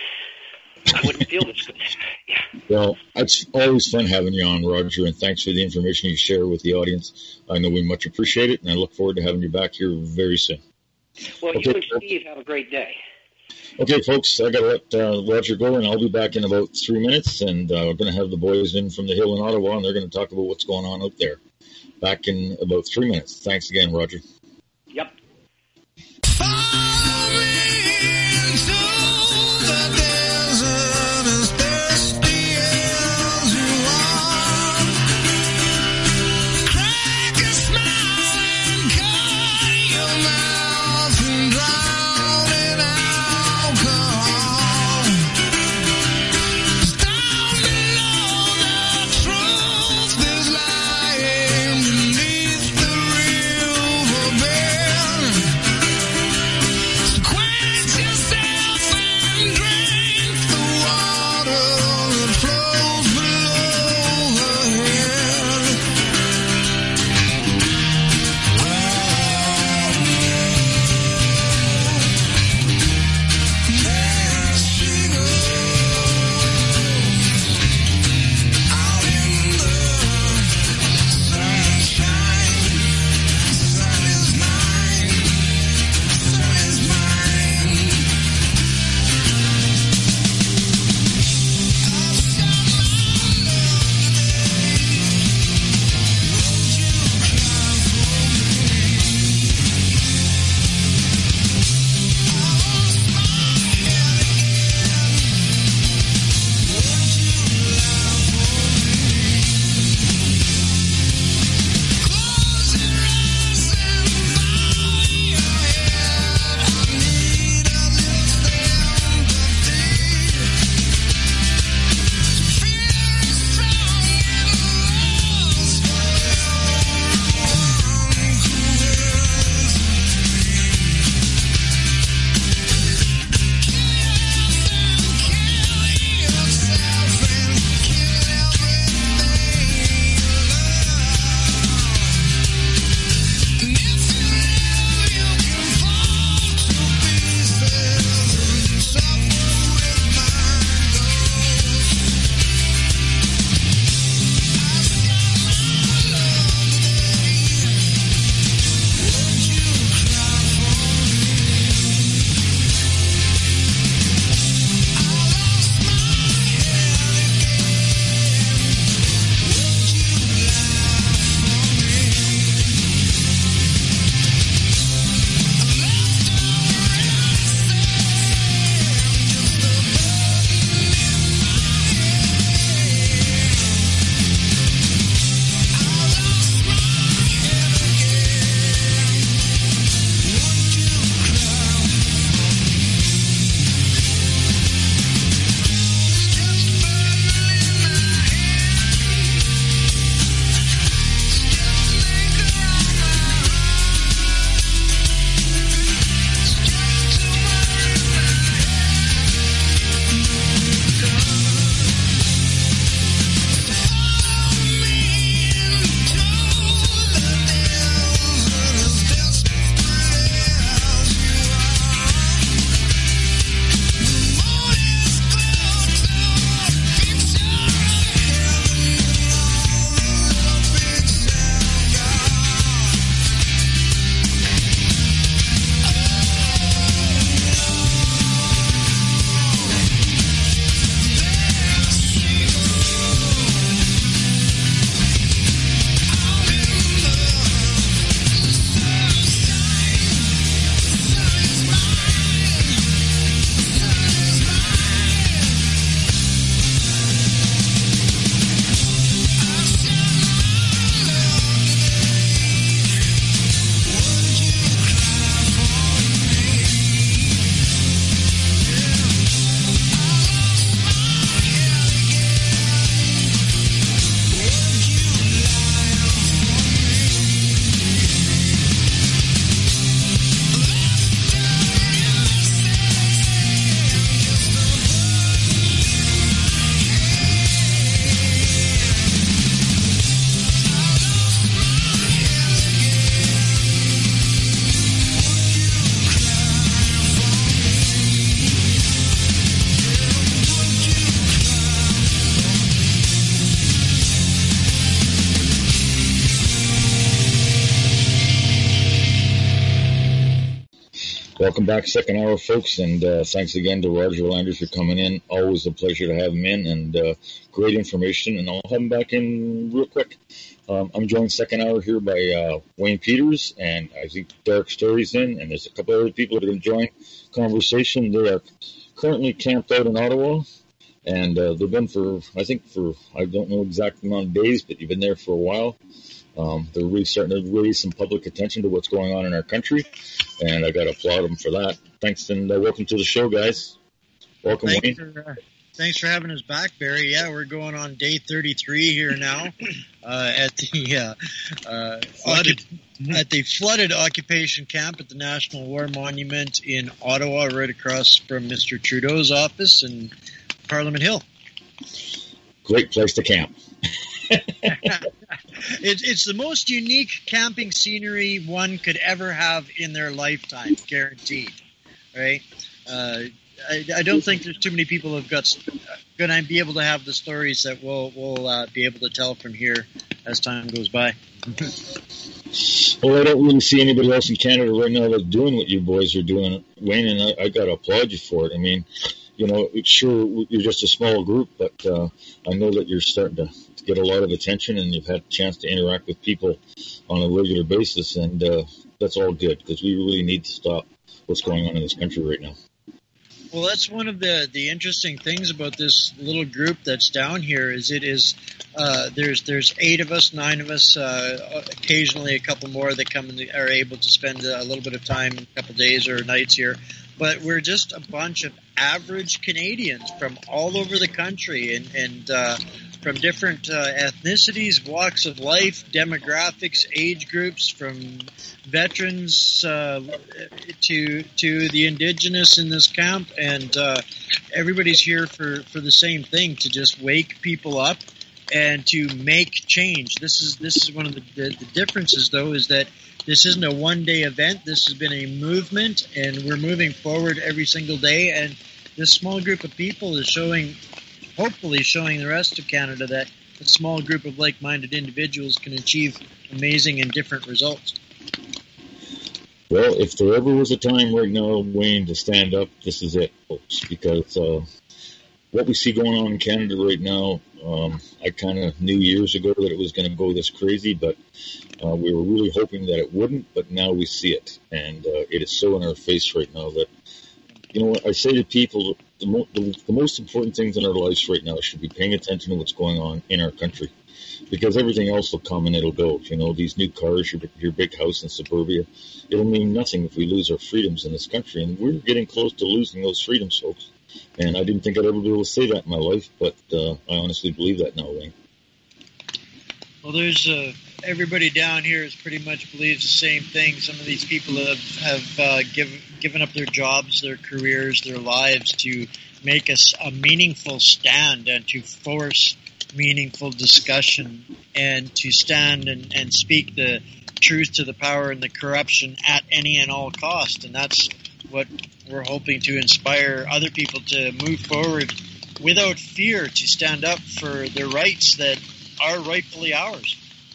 Speaker 4: I wouldn't feel this good. Yeah.
Speaker 3: Well, it's always fun having you on, Roger, and thanks for the information you share with the audience. I know we much appreciate it, and I look forward to having you back here very soon.
Speaker 4: Well, okay, you and Steve have a great day.
Speaker 3: Okay, folks, I got to let Roger go, and I'll be back in about 3 minutes, and we're going to have the boys in from the Hill in Ottawa, and they're going to talk about what's going on out there. Back in about 3 minutes. Thanks again, Roger.
Speaker 4: Yep.
Speaker 3: Welcome back, second hour, folks, and thanks again to Roger Landers for coming in. Always a pleasure to have him in, and great information, and I'll have him back in real quick. I'm joined second hour here by Wayne Peters, and I think Dark Story's in, and there's a couple other people that are going to join conversation. They are currently camped out in Ottawa, and they've been for I don't know exact amount of days, but you've been there for a while. They're really starting to raise some public attention to what's going on in our country, and I got to applaud them for that. Thanks, and welcome to the show, guys. Welcome, Wayne.
Speaker 6: Thanks for having us back, Barry. Yeah, we're going on day 33 here now at the flooded occupation camp at the National War Monument in Ottawa, right across from Mr. Trudeau's office in Parliament Hill.
Speaker 3: Great place to camp.
Speaker 6: It's the most unique camping scenery one could ever have in their lifetime, guaranteed. Right? I don't think there's too many people who've going to be able to have the stories that we'll be able to tell from here as time goes by.
Speaker 3: Well, I don't really see anybody else in Canada right now that's doing what you boys are doing, Wayne, and I got to applaud you for it. I mean, you know, sure, you're just a small group, but I know that you're starting to get a lot of attention, and you've had a chance to interact with people on a regular basis, and that's all good, because we really need to stop what's going on in this country right now.
Speaker 6: Well, that's one of the interesting things about this little group that's down here is there's 8 of us, 9 of us, occasionally a couple more that come and are able to spend a little bit of time, a couple days or nights here. But we're just a bunch of average Canadians from all over the country and from different ethnicities, walks of life, demographics, age groups, from veterans to the indigenous in this camp, and everybody's here for the same thing, to just wake people up and to make change. This is one of the differences, though, is that this isn't a one-day event. This has been a movement, and we're moving forward every single day, and this small group of people is hopefully showing the rest of Canada that a small group of like-minded individuals can achieve amazing and different results.
Speaker 3: Well, if there ever was a time right now, Wayne, to stand up, this is it, folks, because what we see going on in Canada right now, I kind of knew years ago that it was going to go this crazy, but we were really hoping that it wouldn't, but now we see it, and it is so in our face right now that, you know what, I say to people, the most important things in our lives right now should be paying attention to what's going on in our country, because everything else will come and it'll go. You know, these new cars, your big house in suburbia, it'll mean nothing if we lose our freedoms in this country, and we're getting close to losing those freedoms, folks. And I didn't think I'd ever be able to say that in my life, but I honestly believe that now, Wayne.
Speaker 6: Well, there's everybody down here is pretty much believes the same thing. Some of these people have given up their jobs, their careers, their lives to make a meaningful stand and to force meaningful discussion and to stand and speak the truth to the power and the corruption at any and all cost. And that's what we're hoping to inspire other people to move forward without fear, to stand up for their rights that are rightfully ours.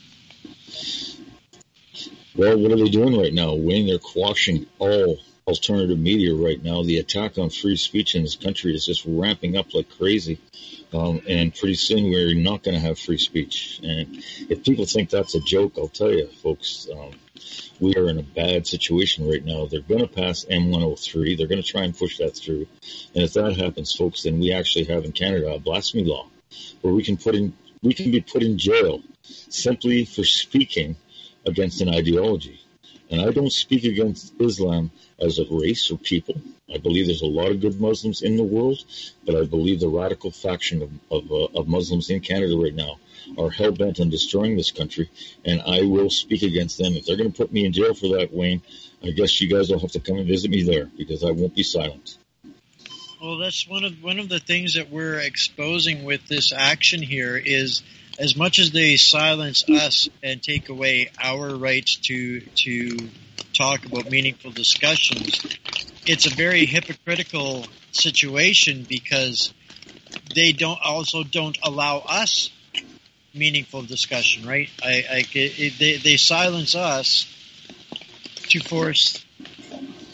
Speaker 3: Well, what are they doing right now, Wayne? They're quashing all alternative media right now. The attack on free speech in this country is just ramping up like crazy. And pretty soon we're not going to have free speech. And if people think that's a joke, I'll tell you, folks, we are in a bad situation right now. They're going to pass M103. They're going to try and push that through. And if that happens, folks, then we actually have in Canada a blasphemy law where we can be put in jail simply for speaking against an ideology. And I don't speak against Islam as a race or people. I believe there's a lot of good Muslims in the world, but I believe the radical faction of Muslims in Canada right now are hell-bent on destroying this country, and I will speak against them. If they're going to put me in jail for that, Wayne, I guess you guys will have to come and visit me there, because I won't be silent.
Speaker 6: Well, that's one of the things that we're exposing with this action here is, as much as they silence us and take away our rights to talk about meaningful discussions, it's a very hypocritical situation, because they don't allow us meaningful discussion, right? They silence us to force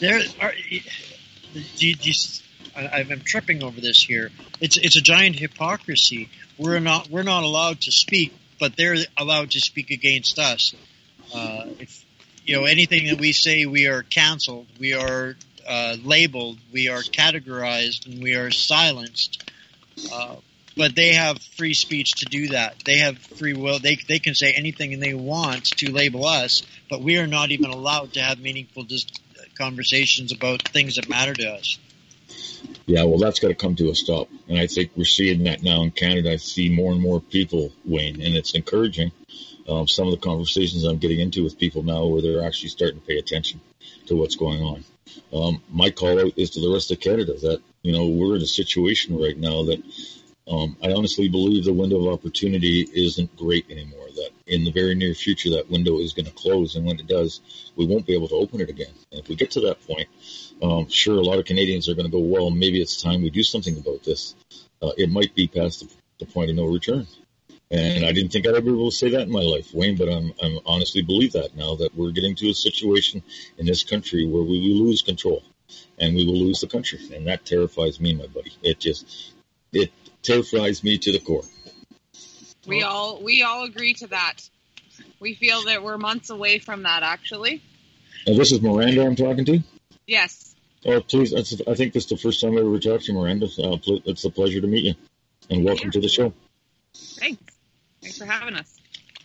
Speaker 6: I'm tripping over this here. It's a giant hypocrisy. We're not allowed to speak, but they're allowed to speak against us. If anything that we say, we are canceled, we are labeled, we are categorized, and we are silenced. But they have free speech to do that. They have free will. They can say anything they want to label us, but we are not even allowed to have meaningful conversations about things that matter to us.
Speaker 3: Yeah, well, that's got to come to a stop. And I think we're seeing that now in Canada. I see more and more people, Wayne, and it's encouraging. Some of the conversations I'm getting into with people now where they're actually starting to pay attention to what's going on. My call out is to the rest of Canada that, we're in a situation right now that I honestly believe the window of opportunity isn't great anymore, that in the very near future that window is going to close, and when it does, we won't be able to open it again. And if we get to that point, sure, a lot of Canadians are going to go, well, maybe it's time we do something about this. It might be past the point of no return. And I didn't think I'd ever be able to say that in my life, Wayne, but I'm honestly believe that now, that we're getting to a situation in this country where we will lose control and we will lose the country. And that terrifies me, my buddy. It terrifies me to the core.
Speaker 7: We all agree to that. We feel that we're months away from that, actually.
Speaker 3: And this is Miranda I'm talking to?
Speaker 7: Yes.
Speaker 3: Oh, please. I think this is the first time I ever talked to you, Miranda. It's a pleasure to meet you. And welcome to the show.
Speaker 7: Thanks for having us.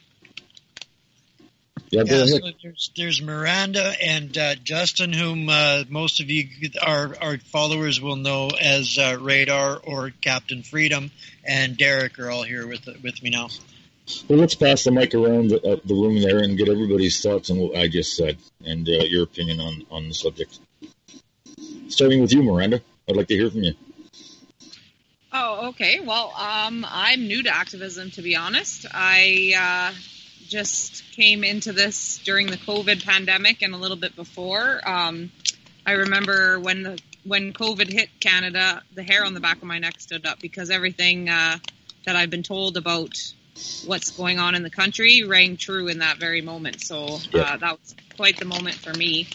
Speaker 3: Yeah, go ahead.
Speaker 6: So there's Miranda and Justin, whom most of you, our followers, will know as Radar or Captain Freedom, and Derek are all here with me now.
Speaker 3: Well, let's pass the mic around the room there and get everybody's thoughts on what I just said and your opinion on the subject. Starting with you, Miranda, I'd like to hear from you.
Speaker 7: Oh, okay. Well, I'm new to activism, to be honest. I just came into this during the COVID pandemic and a little bit before. I remember when COVID hit Canada, the hair on the back of my neck stood up because everything that I've been told about what's going on in the country rang true in that very moment. So that was quite the moment for me.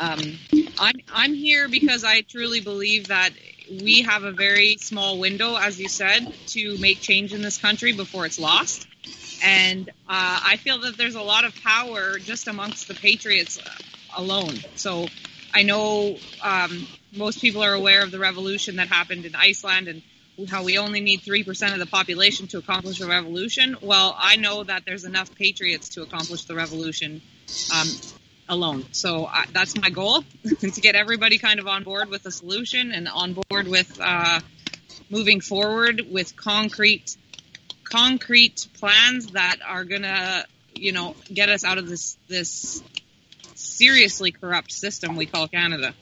Speaker 7: I'm here because I truly believe that we have a very small window, as you said, to make change in this country before it's lost. And I feel that there's a lot of power just amongst the patriots alone. So I know most people are aware of the revolution that happened in Iceland and how we only need 3% of the population to accomplish a revolution. Well, I know that there's enough patriots to accomplish the revolution alone. So that's my goal, to get everybody kind of on board with a solution and on board with moving forward with concrete plans that are gonna, get us out of this seriously corrupt system we call Canada.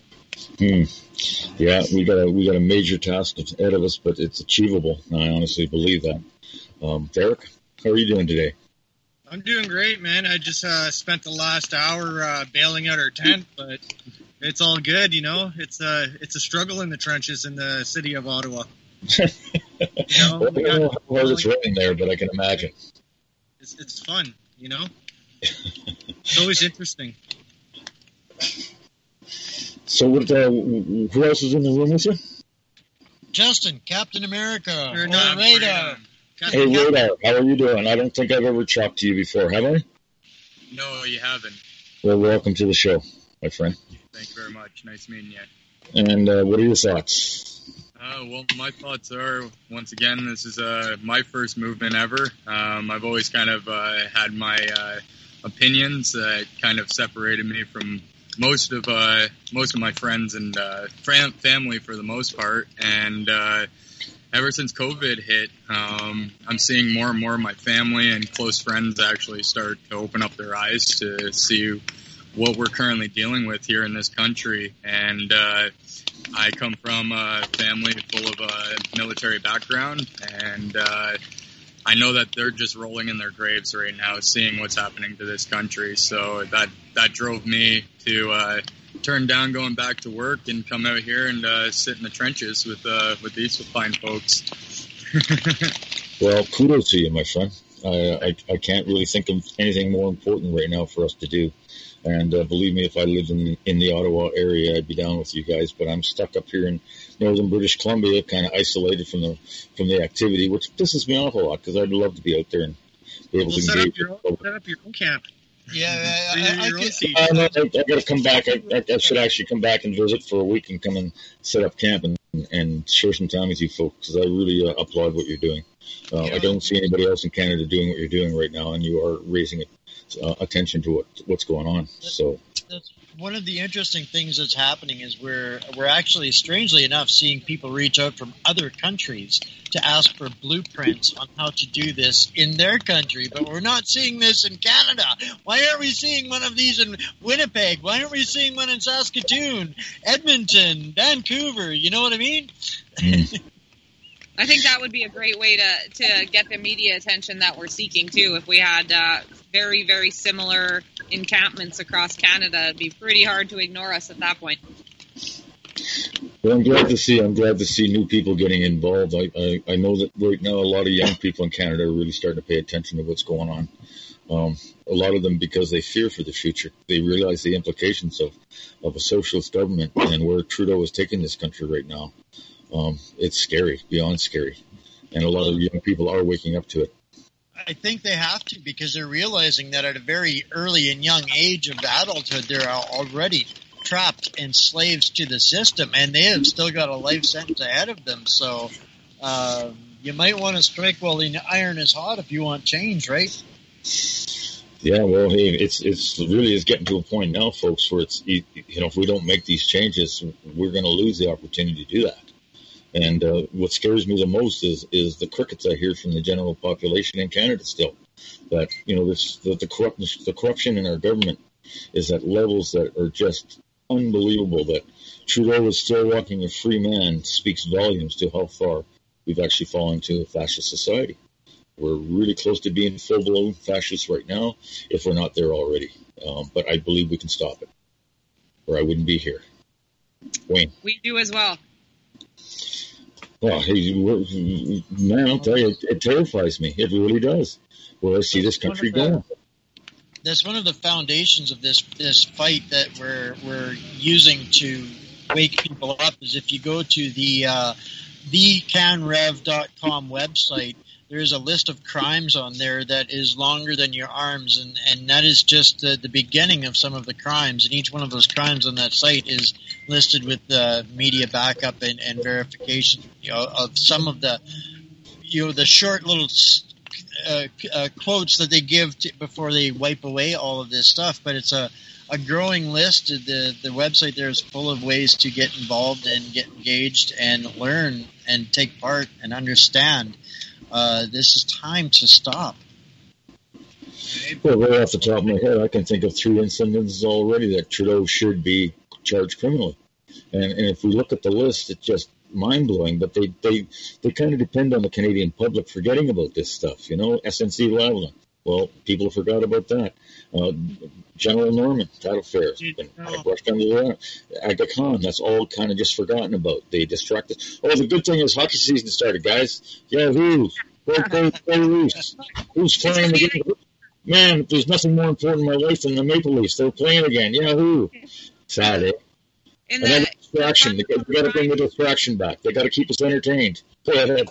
Speaker 3: Yeah, we got a major task ahead of us, but it's achievable. I honestly believe that. Derek, how are you doing today?
Speaker 8: I'm doing great, man. I just spent the last hour bailing out our tent, but it's all good, It's a struggle in the trenches in the city of Ottawa.
Speaker 3: I don't know how hard it's raining there, but I can imagine.
Speaker 8: It's fun, It's always interesting.
Speaker 3: So, who else is in the room with you?
Speaker 6: Justin, Captain America,
Speaker 8: or not
Speaker 6: Radar.
Speaker 3: Hey, Radar, how are you doing? I don't think I've ever talked to you before, have I?
Speaker 9: No, you haven't.
Speaker 3: Well, welcome to the show, my friend.
Speaker 9: Thank you very much. Nice meeting you.
Speaker 3: And what are your thoughts?
Speaker 9: Well, my thoughts are, once again, this is my first movement ever. I've always kind of had my opinions that kind of separated me from most of my friends and family for the most part. And ever since COVID hit, I'm seeing more and more of my family and close friends actually start to open up their eyes to see what we're currently dealing with here in this country. And I come from a family full of military background, and I know that they're just rolling in their graves right now, seeing what's happening to this country. So that drove me to turn down going back to work and come out here and sit in the trenches with these fine folks.
Speaker 3: Well, kudos to you, my friend. I can't really think of anything more important right now for us to do And believe me, if I lived in the Ottawa area, I'd be down with you guys. But I'm stuck up here in northern British Columbia, kind of isolated from the activity, which pisses me off a lot because I'd love to be out there and be able to
Speaker 8: set
Speaker 3: engage.
Speaker 8: up your own camp.
Speaker 6: Yeah,
Speaker 3: I got to come back. I should actually come back and visit for a week and come and set up camp and share some time with you folks, because I really applaud what you're doing. I don't see anybody else in Canada doing what you're doing right now, and you are raising attention to what's going on. So
Speaker 6: that's one of the interesting things that's happening is we're actually, strangely enough, seeing people reach out from other countries to ask for blueprints on how to do this in their country, but we're not seeing this in Canada. Why aren't we seeing one of these in Winnipeg? Why aren't we seeing one in Saskatoon, Edmonton, Vancouver? You know what I mean?
Speaker 7: I think that would be a great way to get the media attention that we're seeking, too. If we had very, very similar encampments across Canada, it'd be pretty hard to ignore us at that point.
Speaker 3: Well, I'm glad to see new people getting involved. I know that right now a lot of young people in Canada are really starting to pay attention to what's going on. A lot of them because they fear for the future. They realize the implications of a socialist government and where Trudeau is taking this country right now. It's scary, beyond scary. And a lot of young people are waking up to it.
Speaker 6: I think they have to, because they're realizing that at a very early and young age of adulthood, they're already trapped and slaves to the system, and they have still got a life sentence ahead of them. So you might want to strike while the iron is hot if you want change, right?
Speaker 3: Yeah, well, hey, it's really is getting to a point now, folks, where it's, if we don't make these changes, we're going to lose the opportunity to do that. And what scares me the most is the crickets I hear from the general population in Canada still. That, the corruption in our government is at levels that are just unbelievable. That Trudeau is still walking a free man speaks volumes to how far we've actually fallen into a fascist society. We're really close to being full-blown fascists right now, if we're not there already. But I believe we can stop it, or I wouldn't be here. Wayne.
Speaker 7: We do as well.
Speaker 3: Well, man, I'll tell you, it terrifies me. It really does. Where I see this country going.
Speaker 6: That's one of the foundations of this fight that we're using to wake people up. Is if you go to the thecanrev.com website, there's a list of crimes on there that is longer than your arms, and that is just the beginning of some of the crimes. And each one of those crimes on that site is listed with media backup and verification, of some of the, the short little quotes that they give before they wipe away all of this stuff. But it's a growing list. The website there is full of ways to get involved and get engaged and learn and take part and understand. This is time to stop.
Speaker 3: Well, right off the top of my head, I can think of 3 instances already that Trudeau should be charged criminally. And if we look at the list, it's just mind-blowing. But they kind of depend on the Canadian public forgetting about this stuff. SNC-Lavalin. Well, people forgot about that. General Norman, that affair. I brushed under the Aga Khan, that's all kind of just forgotten about. They distracted. Oh, the good thing is hockey season started, guys. Yahoo! Go Leafs. Who's playing again? Man, there's nothing more important in my life than the Maple Leafs. They're playing again. Yahoo! Sad, eh? Another distraction. They got to bring the distraction back. They got to keep us entertained. Go ahead.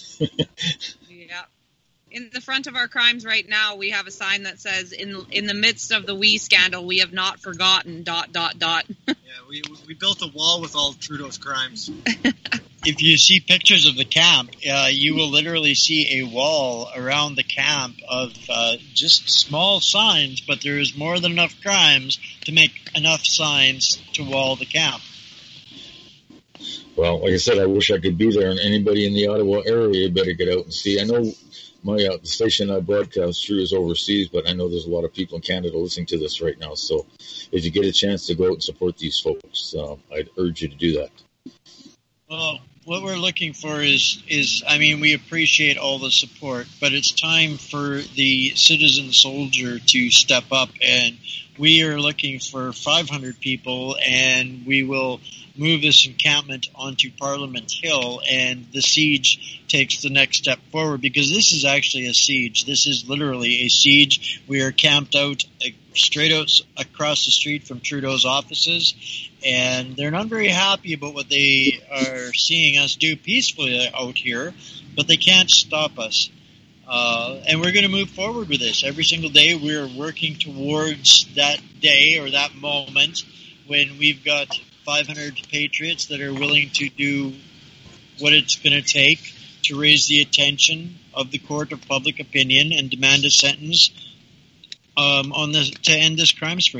Speaker 7: In the front of our crimes right now, we have a sign that says, in the midst of the WE scandal, we have not forgotten, ...
Speaker 8: Yeah, we built a wall with all Trudeau's crimes.
Speaker 6: If you see pictures of the camp, you will literally see a wall around the camp of just small signs, but there is more than enough crimes to make enough signs to wall the camp.
Speaker 3: Well, like I said, I wish I could be there, and anybody in the Ottawa area better get out and see. I know the station I broadcast through is overseas, but I know there's a lot of people in Canada listening to this right now. So if you get a chance to go out and support these folks, I'd urge you to do that.
Speaker 6: Well, what we're looking for is we appreciate all the support, but it's time for the citizen soldier to step up, and we are looking for 500 people, and we will move this encampment onto Parliament Hill, and the siege takes the next step forward, because this is actually a siege. This is literally a siege. We are camped out straight out across the street from Trudeau's offices, and they're not very happy about what they are seeing us do peacefully out here, but they can't stop us. And we're going to move forward with this. Every single day we're working towards that day or that moment when we've got 500 patriots that are willing to do what it's going to take to raise the attention of the court of public opinion and demand a sentence to end this crime spree.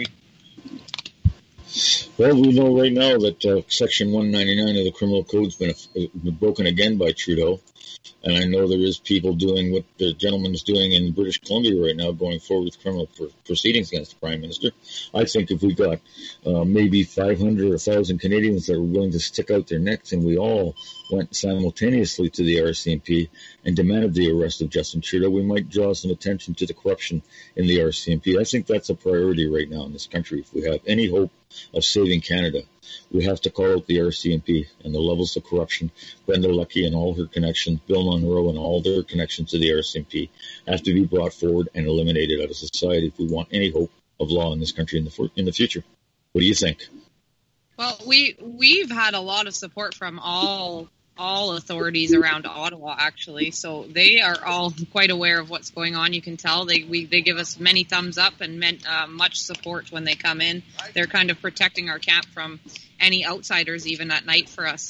Speaker 3: Well, we know right now that Section 199 of the Criminal Code's been broken again by Trudeau. And I know there is people doing what the gentleman's doing in British Columbia right now, going forward with criminal proceedings against the Prime Minister. I think if we got maybe 500 or 1,000 Canadians that are willing to stick out their necks, and we all went simultaneously to the RCMP and demanded the arrest of Justin Trudeau, we might draw some attention to the corruption in the RCMP. I think that's a priority right now in this country. If we have any hope of saving Canada, we have to call out the RCMP and the levels of corruption. Brenda Lucki and all her connections, Bill Monroe and all their connections to the RCMP have to be brought forward and eliminated out of society if we want any hope of law in this country in the future. What do you think?
Speaker 7: Well, we've had a lot of support from all authorities around Ottawa, actually. So they are all quite aware of what's going on. You can tell they give us many thumbs up and much support when they come in. They're kind of protecting our camp from any outsiders, even at night for us.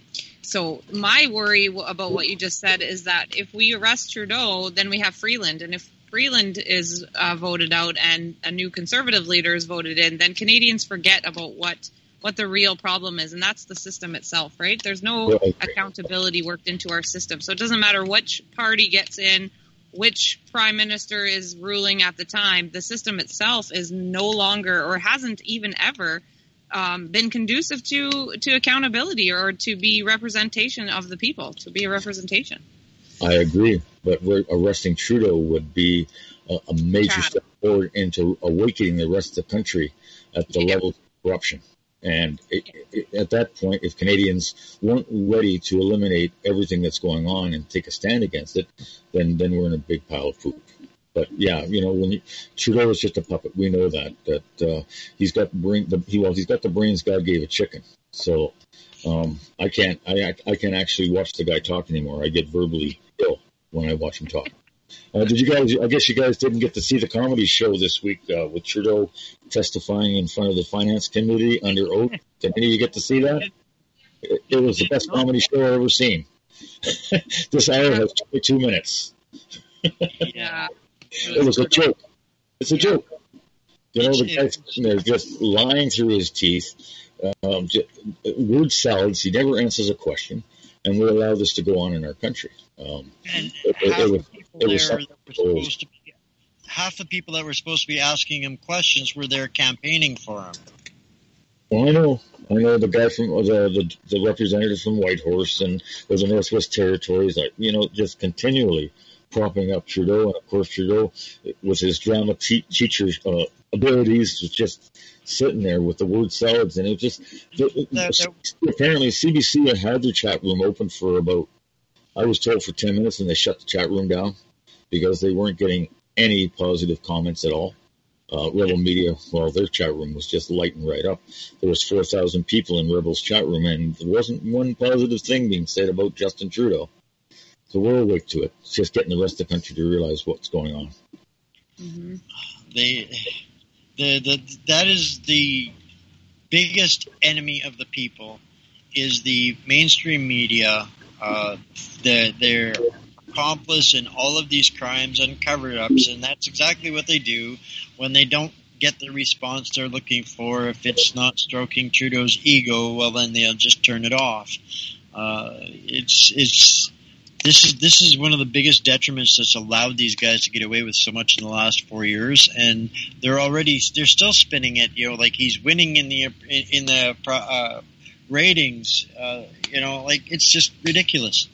Speaker 7: So my worry about what you just said is that if we arrest Trudeau, then we have Freeland. And if Freeland is voted out and a new Conservative leader is voted in, then Canadians forget about what the real problem is, and that's the system itself, right? There's no accountability worked into our system. So it doesn't matter which party gets in, which prime minister is ruling at the time, the system itself is no longer, or hasn't even ever been conducive to accountability or to be representation of the people, to be a representation.
Speaker 3: I agree, but arresting Trudeau would be a major step forward into awakening the rest of the country at the level of corruption. And at that point, if Canadians weren't ready to eliminate everything that's going on and take a stand against it, then we're in a big pile of poop. But yeah, when Trudeau is just a puppet, we know that he's got the brains God gave a chicken. So I can't actually watch the guy talk anymore. I get verbally ill when I watch him talk. I guess you guys didn't get to see the comedy show this week with Trudeau testifying in front of the Finance Committee under oath. Did any of you get to see that? It was the best comedy show I've ever seen. This hour has 22 minutes.
Speaker 7: Yeah.
Speaker 3: It was a joke. It's a joke. The guy's sitting there just lying through his teeth. Word salads. He never answers a question. And we allow this to go on in our country.
Speaker 6: Half the people that were supposed to be asking him questions were there campaigning for him.
Speaker 3: Well, I know the guy from the representative from Whitehorse and the Northwest Territories, just continually propping up Trudeau. And of course, Trudeau, with his drama teacher abilities, was just sitting there with the word salads. And it just apparently CBC had their chat room open for about, I was told, for 10 minutes, and they shut the chat room down because they weren't getting any positive comments at all. Rebel Media, well, their chat room was just lighting right up. There was 4,000 people in Rebel's chat room, and there wasn't one positive thing being said about Justin Trudeau. So we're awake to it. It's just getting the rest of the country to realize what's going on.
Speaker 6: Mm-hmm. That is the biggest enemy of the people, is the mainstream media. They're accomplice in all of these crimes and cover-ups, and that's exactly what they do when they don't get the response they're looking for. If it's not stroking Trudeau's ego, well, then they'll just turn it off. This is one of the biggest detriments that's allowed these guys to get away with so much in the last 4 years, and they're still spinning it, like he's winning in the ratings. It's just ridiculous.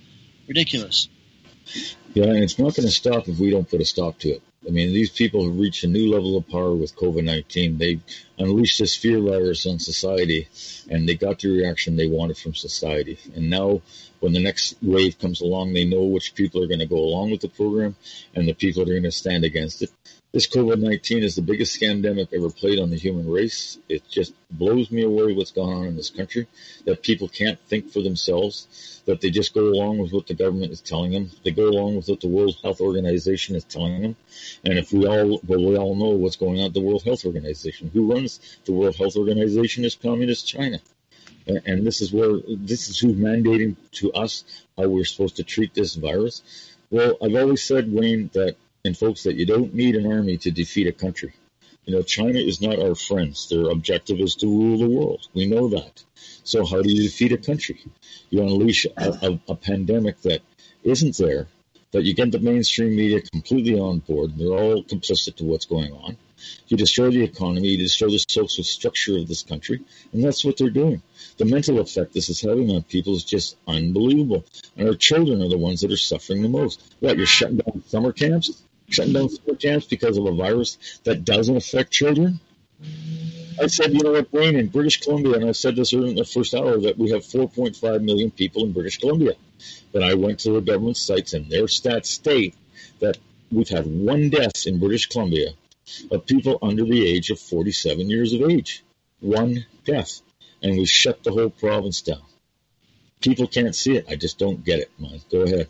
Speaker 3: Yeah, and it's not going to stop if we don't put a stop to it. I mean, these people have reached a new level of power with COVID-19. unleashed this fear virus on society, and they got the reaction they wanted from society. And now, when the next wave comes along, they know which people are going to go along with the program and the people that are going to stand against it. This COVID-19 is the biggest scandemic ever played on the human race. It just blows me away what's going on in this country, that people can't think for themselves, that they just go along with what the government is telling them. They go along with what the World Health Organization is telling them. And if we all know what's going on at the World Health Organization. Who runs the World Health Organization is Communist China. And this is who's mandating to us how we're supposed to treat this virus. Well, I've always said, Wayne, and folks, that you don't need an army to defeat a country. China is not our friends. Their objective is to rule the world. We know that. So how do you defeat a country? You unleash a pandemic that isn't there, that you get the mainstream media completely on board. They're all complicit to what's going on. You destroy the economy. You destroy the social structure of this country. And that's what they're doing. The mental effect this is having on people is just unbelievable. And our children are the ones that are suffering the most. What, you're shutting down summer camps? Shutting down summer camps because of a virus that doesn't affect children? I said, Wayne, in British Columbia, and I said this earlier in the first hour, that we have 4.5 million people in British Columbia. But I went to the government sites, and their stats state that we've had one death in British Columbia of people under the age of 47 years of age. One death. And we shut the whole province down. People can't see it. I just don't get it, man. Go ahead.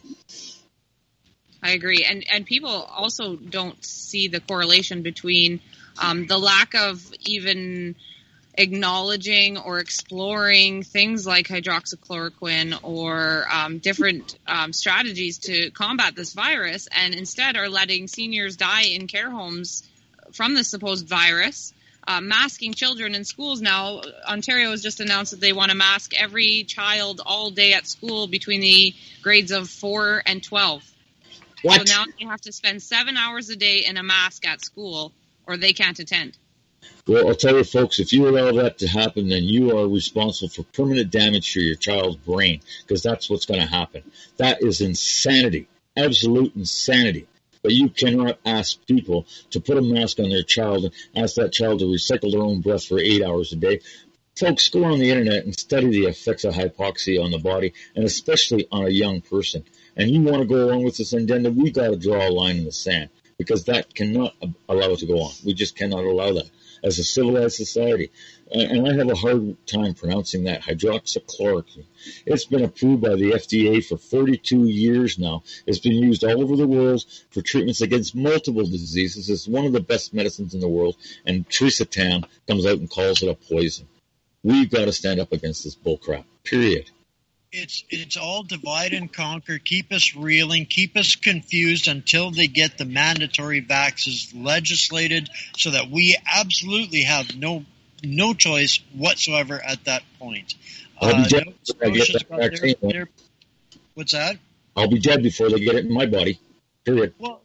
Speaker 7: I agree. And people also don't see the correlation between the lack of even acknowledging or exploring things like hydroxychloroquine or different strategies to combat this virus, and instead are letting seniors die in care homes from the supposed virus. Masking children in schools now. Ontario has just announced that they want to mask every child all day at school between the grades of 4 and 12. What? So now they have to spend 7 hours a day in a mask at school, or they can't attend.
Speaker 3: Well, I'll tell you, folks, if you allow that to happen, then you are responsible for permanent damage to your child's brain, because that's what's going to happen. That is insanity, absolute insanity. But you cannot ask people to put a mask on their child and ask that child to recycle their own breath for 8 hours a day. Folks, go on the internet and study the effects of hypoxia on the body, and especially on a young person. And you want to go along with this agenda, we got to draw a line in the sand, because that cannot allow it to go on. We just cannot allow that as a civilized society. And I have a hard time pronouncing that, hydroxychloroquine. It's been approved by the FDA for 42 years now. It's been used all over the world for treatments against multiple diseases. It's one of the best medicines in the world, and Theresa Tam comes out and calls it a poison. We've got to stand up against this bullcrap, period.
Speaker 6: It's all divide and conquer, keep us reeling, keep us confused until they get the mandatory vaccines legislated so that we absolutely have no choice whatsoever at that point.
Speaker 3: I'll be dead before I get that vaccine.
Speaker 6: What's that?
Speaker 3: I'll be dead before they get it in my body, period.
Speaker 6: Well,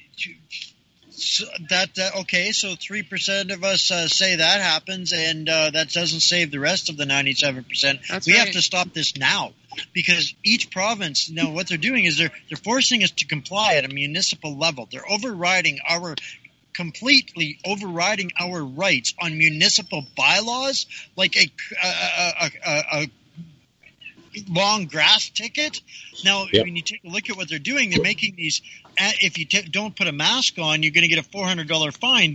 Speaker 6: so okay, so 3% of us say that happens, and that doesn't save the rest of the 97%. We have to stop this now, because each province, what they're doing is they're forcing us to comply at a municipal level. They're completely overriding our rights on municipal bylaws, like a long grass ticket. Now, when you take a look at what they're doing, they're making these. If you don't put a mask on, you're going to get a $400 fine.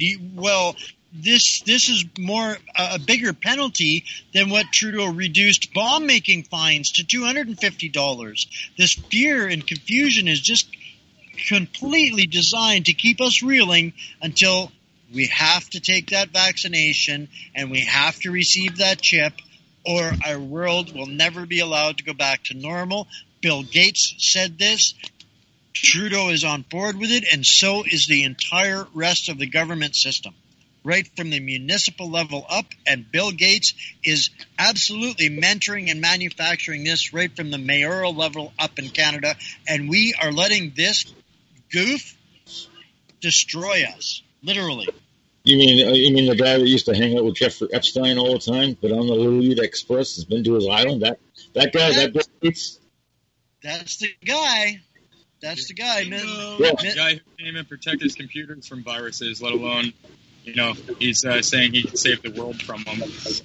Speaker 6: This is more a bigger penalty than what Trudeau reduced bomb making fines to $250. This fear and confusion is just completely designed to keep us reeling until we have to take that vaccination and we have to receive that chip, or our world will never be allowed to go back to normal. Bill Gates said this. Trudeau is on board with it, and so is the entire rest of the government system, right from the municipal level up. And Bill Gates is absolutely mentoring and manufacturing this right from the mayoral level up in Canada. And we are letting this goof destroy us, literally.
Speaker 3: You mean the guy that used to hang out with Jeffrey Epstein all the time, but on the Lolita Express has been to his island? That guy, that Bill Gates?
Speaker 6: That's the guy. That's the guy, man.
Speaker 9: The guy who can't even protect his computers from viruses, let alone he's saying he can save the world from them.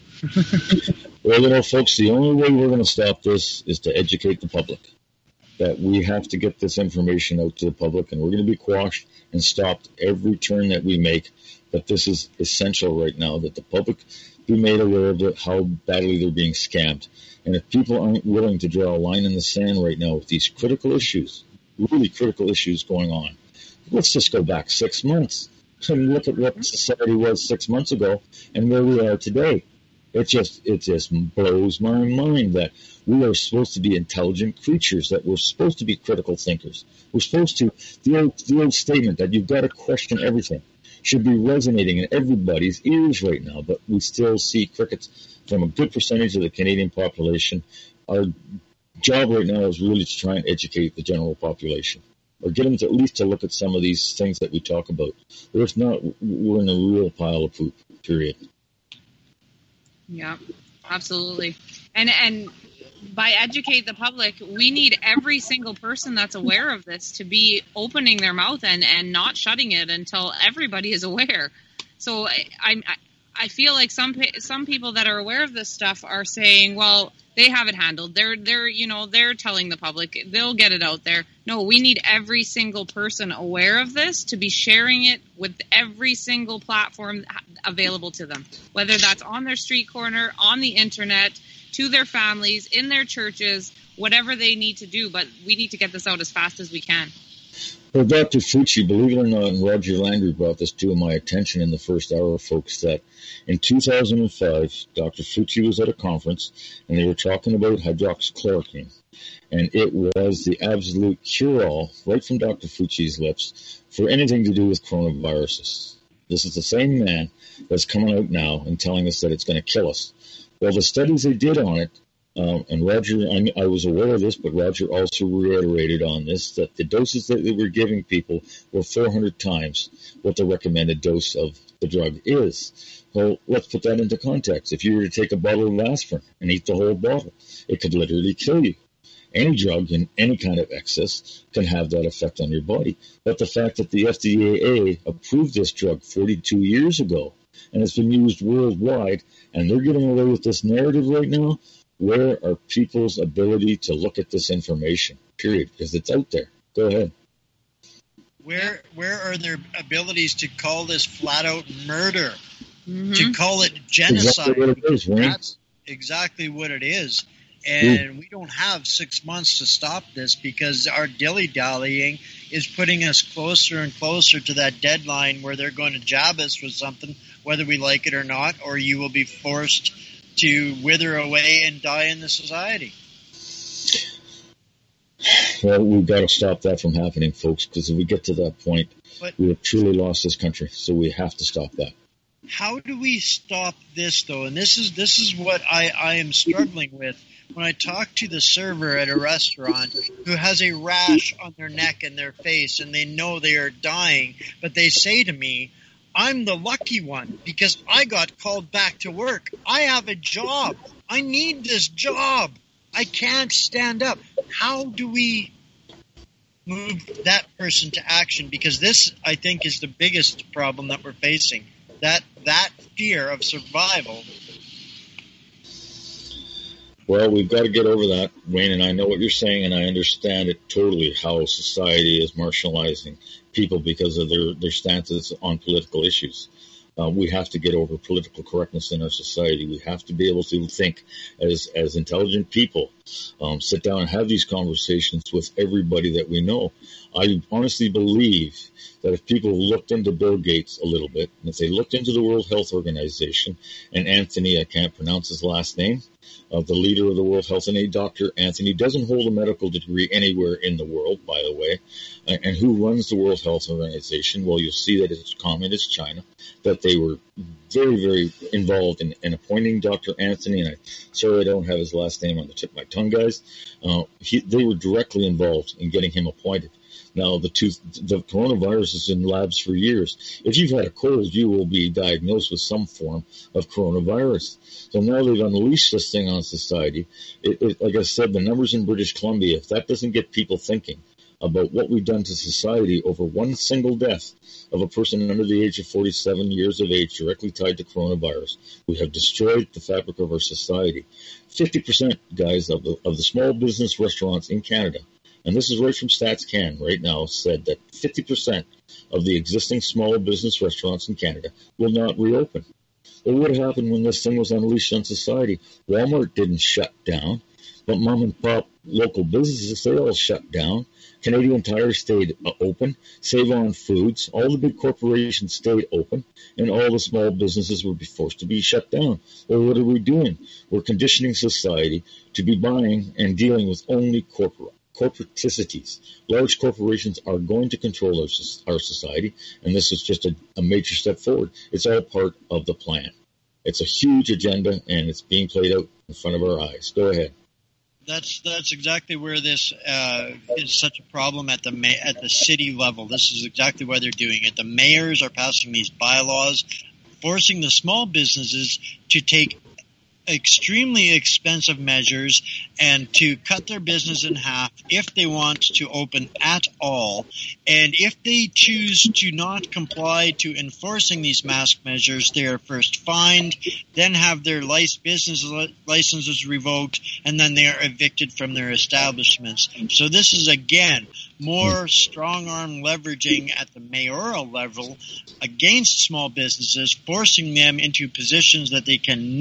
Speaker 3: Well, folks, the only way we're going to stop this is to educate the public. That we have to get this information out to the public, and we're going to be quashed and stopped every turn that we make. But this is essential right now, that the public be made aware of how badly they're being scammed. And if people aren't willing to draw a line in the sand right now with these critical issues, really critical issues going on, let's just go back 6 months and look at what society was 6 months ago and where we are today. It just blows my mind that we are supposed to be intelligent creatures, that we're supposed to be critical thinkers. We're supposed to, the old statement that you've got to question everything should be resonating in everybody's ears right now, but we still see crickets from a good percentage of the Canadian population. Our job right now is really to try and educate the general population, or get them to at least to look at some of these things that we talk about. Or if not, we're in a real pile of poop, period.
Speaker 7: Yeah, absolutely. And by educate the public, we need every single person that's aware of this to be opening their mouth and not shutting it until everybody is aware. So I feel like some people that are aware of this stuff are saying, well, they have it handled. They're telling the public, they'll get it out there. No, we need every single person aware of this to be sharing it with every single platform available to them, whether that's on their street corner, on the internet, to their families, in their churches, whatever they need to do. But we need to get this out as fast as we can.
Speaker 3: Well, Dr. Fucci, believe it or not, and Roger Landry brought this to my attention in the first hour, folks, that in 2005, Dr. Fucci was at a conference, and they were talking about hydroxychloroquine. And it was the absolute cure-all, right from Dr. Fucci's lips, for anything to do with coronaviruses. This is the same man that's coming out now and telling us that it's going to kill us. Well, the studies they did on it, and Roger, I was aware of this, but Roger also reiterated on this, that the doses that they were giving people were 400 times what the recommended dose of the drug is. Well, let's put that into context. If you were to take a bottle of aspirin and eat the whole bottle, it could literally kill you. Any drug in any kind of excess can have that effect on your body. But the fact that the FDA approved this drug 42 years ago, and it's been used worldwide, and they're getting away with this narrative right now, where are people's ability to look at this information, period? Because it's out there. Go ahead.
Speaker 6: Where are their abilities to call this flat-out murder, to call it genocide?
Speaker 3: Exactly what it is, right?
Speaker 6: That's exactly what it is. And we don't have 6 months to stop this, because our dilly-dallying is putting us closer and closer to that deadline where they're going to jab us with something, whether we like it or not, or you will be forced to wither away and die in the society.
Speaker 3: Well, we've got to stop that from happening, folks, because if we get to that point, we have truly lost this country. So we have to stop that.
Speaker 6: How do we stop this, though? And this is what I am struggling with. When I talk to the server at a restaurant who has a rash on their neck and their face, and they know they are dying, but they say to me, I'm the lucky one because I got called back to work. I have a job. I need this job. I can't stand up. How do we move that person to action? Because this, I think, is the biggest problem that we're facing. That fear of survival.
Speaker 3: Well, we've got to get over that, Wayne, and I know what you're saying, and I understand it totally, how society is marginalizing people because of their stances on political issues. We have to get over political correctness in our society. We have to be able to think as intelligent people, sit down and have these conversations with everybody that we know. I honestly believe that if people looked into Bill Gates a little bit, and if they looked into the World Health Organization, and Anthony, I can't pronounce his last name, the leader of the World Health, and Dr. Anthony doesn't hold a medical degree anywhere in the world, by the way, and who runs the World Health Organization. Well, you'll see that it's communist China, that they were very, very involved in appointing Dr. Anthony, and sorry I don't have his last name on the tip of my tongue, guys. They were directly involved in getting him appointed. Now, the coronavirus is in labs for years. If you've had a cold, you will be diagnosed with some form of coronavirus. So now they've unleashed this thing on society. Like I said, the numbers in British Columbia, if that doesn't get people thinking, about what we've done to society over one single death of a person under the age of 47 years of age directly tied to coronavirus. We have destroyed the fabric of our society. 50%, guys, of the small business restaurants in Canada, and this is right from StatsCan right now, said that 50% of the existing small business restaurants in Canada will not reopen. Well, what happened when this thing was unleashed on society? Walmart didn't shut down, but mom and pop local businesses, they all shut down. Canadian Tire stayed open. Save-On Foods, all the big corporations stayed open, and all the small businesses would be forced to be shut down. Well, what are we doing? We're conditioning society to be buying and dealing with only corporaticities. Large corporations are going to control our society, and this is just a major step forward. It's all part of the plan. It's a huge agenda, and it's being played out in front of our eyes. Go ahead.
Speaker 6: That's exactly where this is such a problem at the city level. This is exactly why they're doing it. The mayors are passing these bylaws, forcing the small businesses to take extremely expensive measures and to cut their business in half if they want to open at all. And if they choose to not comply to enforcing these mask measures, they are first fined, then have their business licenses revoked, and then they are evicted from their establishments. So this is, again, more strong-arm leveraging at the mayoral level against small businesses, forcing them into positions that they can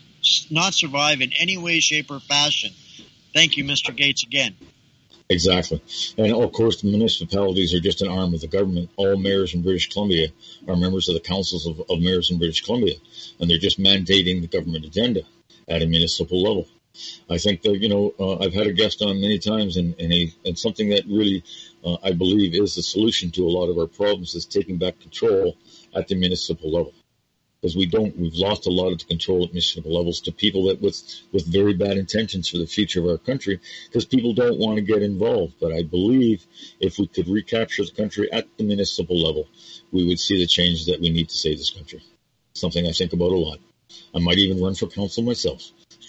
Speaker 6: not survive in any way, shape, or fashion. Thank you, Mr. Gates, again.
Speaker 3: Exactly. And, of course, the municipalities are just an arm of the government. All mayors in British Columbia are members of the councils of mayors in British Columbia, and they're just mandating the government agenda at a municipal level. I think that, I've had a guest on many times, and something that really, I believe, is the solution to a lot of our problems is taking back control at the municipal level. Because we've lost a lot of the control at municipal levels to people that with very bad intentions for the future of our country, because people don't want to get involved. But I believe if we could recapture the country at the municipal level, we would see the changes that we need to save this country. Something I think about a lot. I might even run for council myself.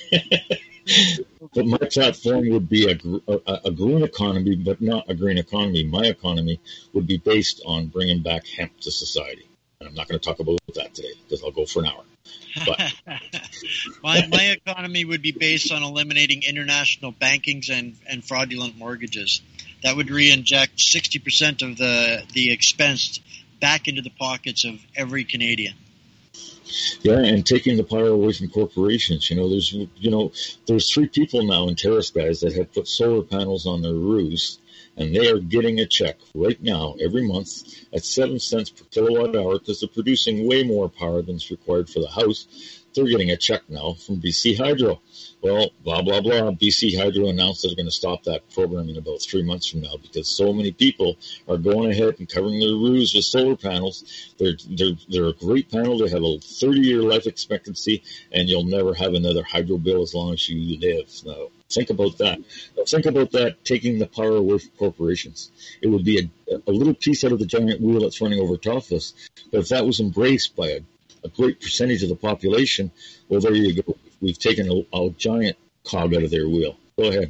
Speaker 3: But my platform would be a green economy, but not a green economy. My economy would be based on bringing back hemp to society. And I'm not going to talk about that today because I'll go for an hour. But
Speaker 6: my economy would be based on eliminating international bankings and fraudulent mortgages. That would re-inject 60% of the expense back into the pockets of every Canadian.
Speaker 3: Yeah, and taking the power away from corporations. There's 3 people now in Terrace, guys, that have put solar panels on their roofs, and they are getting a check right now every month at 7 cents per kilowatt hour because they're producing way more power than is required for the house. They're getting a check now from BC Hydro. Well, blah, blah, blah. BC Hydro announced they're going to stop that program in about 3 months from now because so many people are going ahead and covering their roofs with solar panels. They're a great panel. They have a 30-year life expectancy, and you'll never have another hydro bill as long as you live. Now, think about that. Think about that, taking the power away from corporations. It would be a little piece out of the giant wheel that's running over top of us. But if that was embraced by a great percentage of the population, well, there you go. We've taken a giant cog out of their wheel. Go ahead.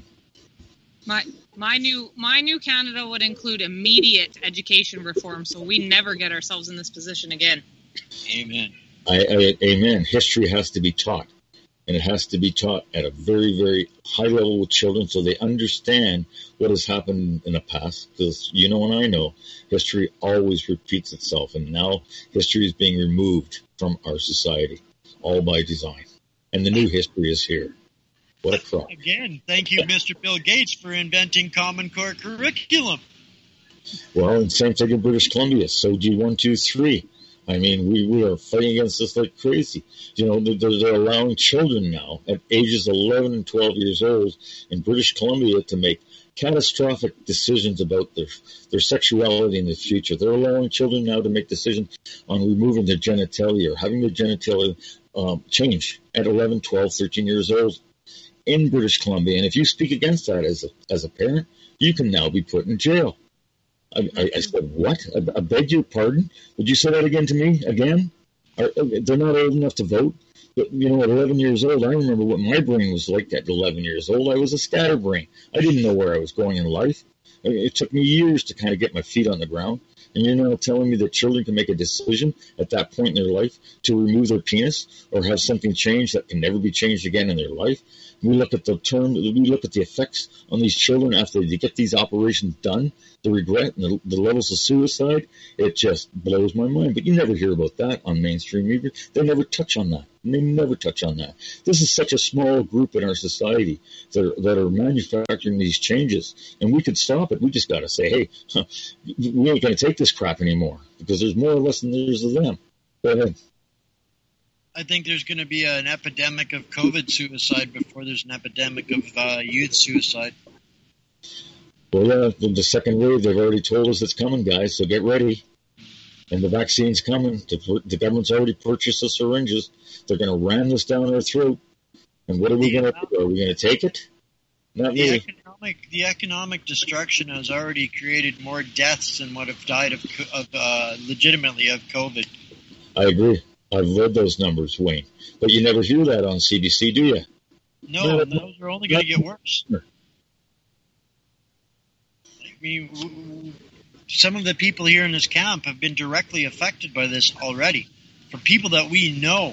Speaker 7: My new Canada would include immediate education reform, so we never get ourselves in this position again.
Speaker 6: Amen.
Speaker 3: Amen. History has to be taught, and it has to be taught at a very, very high level with children so they understand what has happened in the past. Because you know and I know, history always repeats itself, and now history is being removed from our society, all by design. And the new history is here. What a crop.
Speaker 6: Again, thank you, Mr. Bill Gates, for inventing Common Core curriculum.
Speaker 3: Well, and same thing in British Columbia. So G123. I mean, we are fighting against this like crazy. They're allowing children now at ages 11 and 12 years old in British Columbia to make catastrophic decisions about their sexuality in the future. They're allowing children now to make decisions on removing their genitalia or having their genitalia change at 11, 12, 13 years old in British Columbia. And if you speak against that as a parent, you can now be put in jail. I said, what? I beg your pardon? Would you say that again to me? Again? They're not old enough to vote. But, at 11 years old, I remember what my brain was like at 11 years old. I was a scatterbrain. I didn't know where I was going in life. It took me years to kind of get my feet on the ground. And you're now telling me that children can make a decision at that point in their life to remove their penis or have something changed that can never be changed again in their life. We look at the effects on these children after they get these operations done, the regret and the levels of suicide. It just blows my mind. But you never hear about that on mainstream media. They never touch on that. This is such a small group in our society that are manufacturing these changes, and we could stop it. We just got to say, hey, we ain't going to take this crap anymore because there's more of us than there's of them. Go ahead.
Speaker 6: I think there's going to be an epidemic of COVID suicide before there's an epidemic of youth suicide.
Speaker 3: Well, yeah, the second wave, they've already told us it's coming, guys, so get ready. And the vaccine's coming. The government's already purchased the syringes. They're going to ram this down our throat. And what are we going to do? Are we going to take it? Not me.
Speaker 6: The economic destruction has already created more deaths than what have died legitimately of COVID.
Speaker 3: I agree. I've read those numbers, Wayne. But you never hear that on CBC, do you?
Speaker 6: No, those are only going to get worse. I mean, some of the people here in this camp have been directly affected by this already. For people that we know.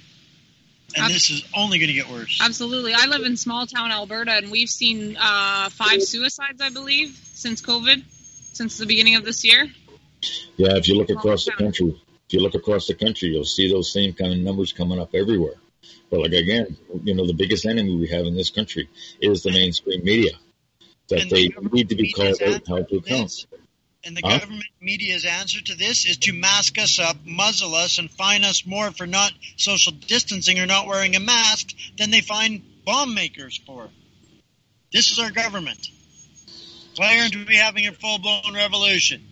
Speaker 6: And this is only going to get worse.
Speaker 7: Absolutely. I live in small town Alberta, and we've seen 5 suicides, I believe, since COVID, since the beginning of this year.
Speaker 3: Yeah, if you look across the country, you'll see those same kind of numbers coming up everywhere. But like again, the biggest enemy we have in this country is the mainstream media. That they need to be called out how to account.
Speaker 6: And the government media's answer to this is to mask us up, muzzle us, and fine us more for not social distancing or not wearing a mask than they fine bomb makers for. This is our government. Why aren't we having a full-blown revolution?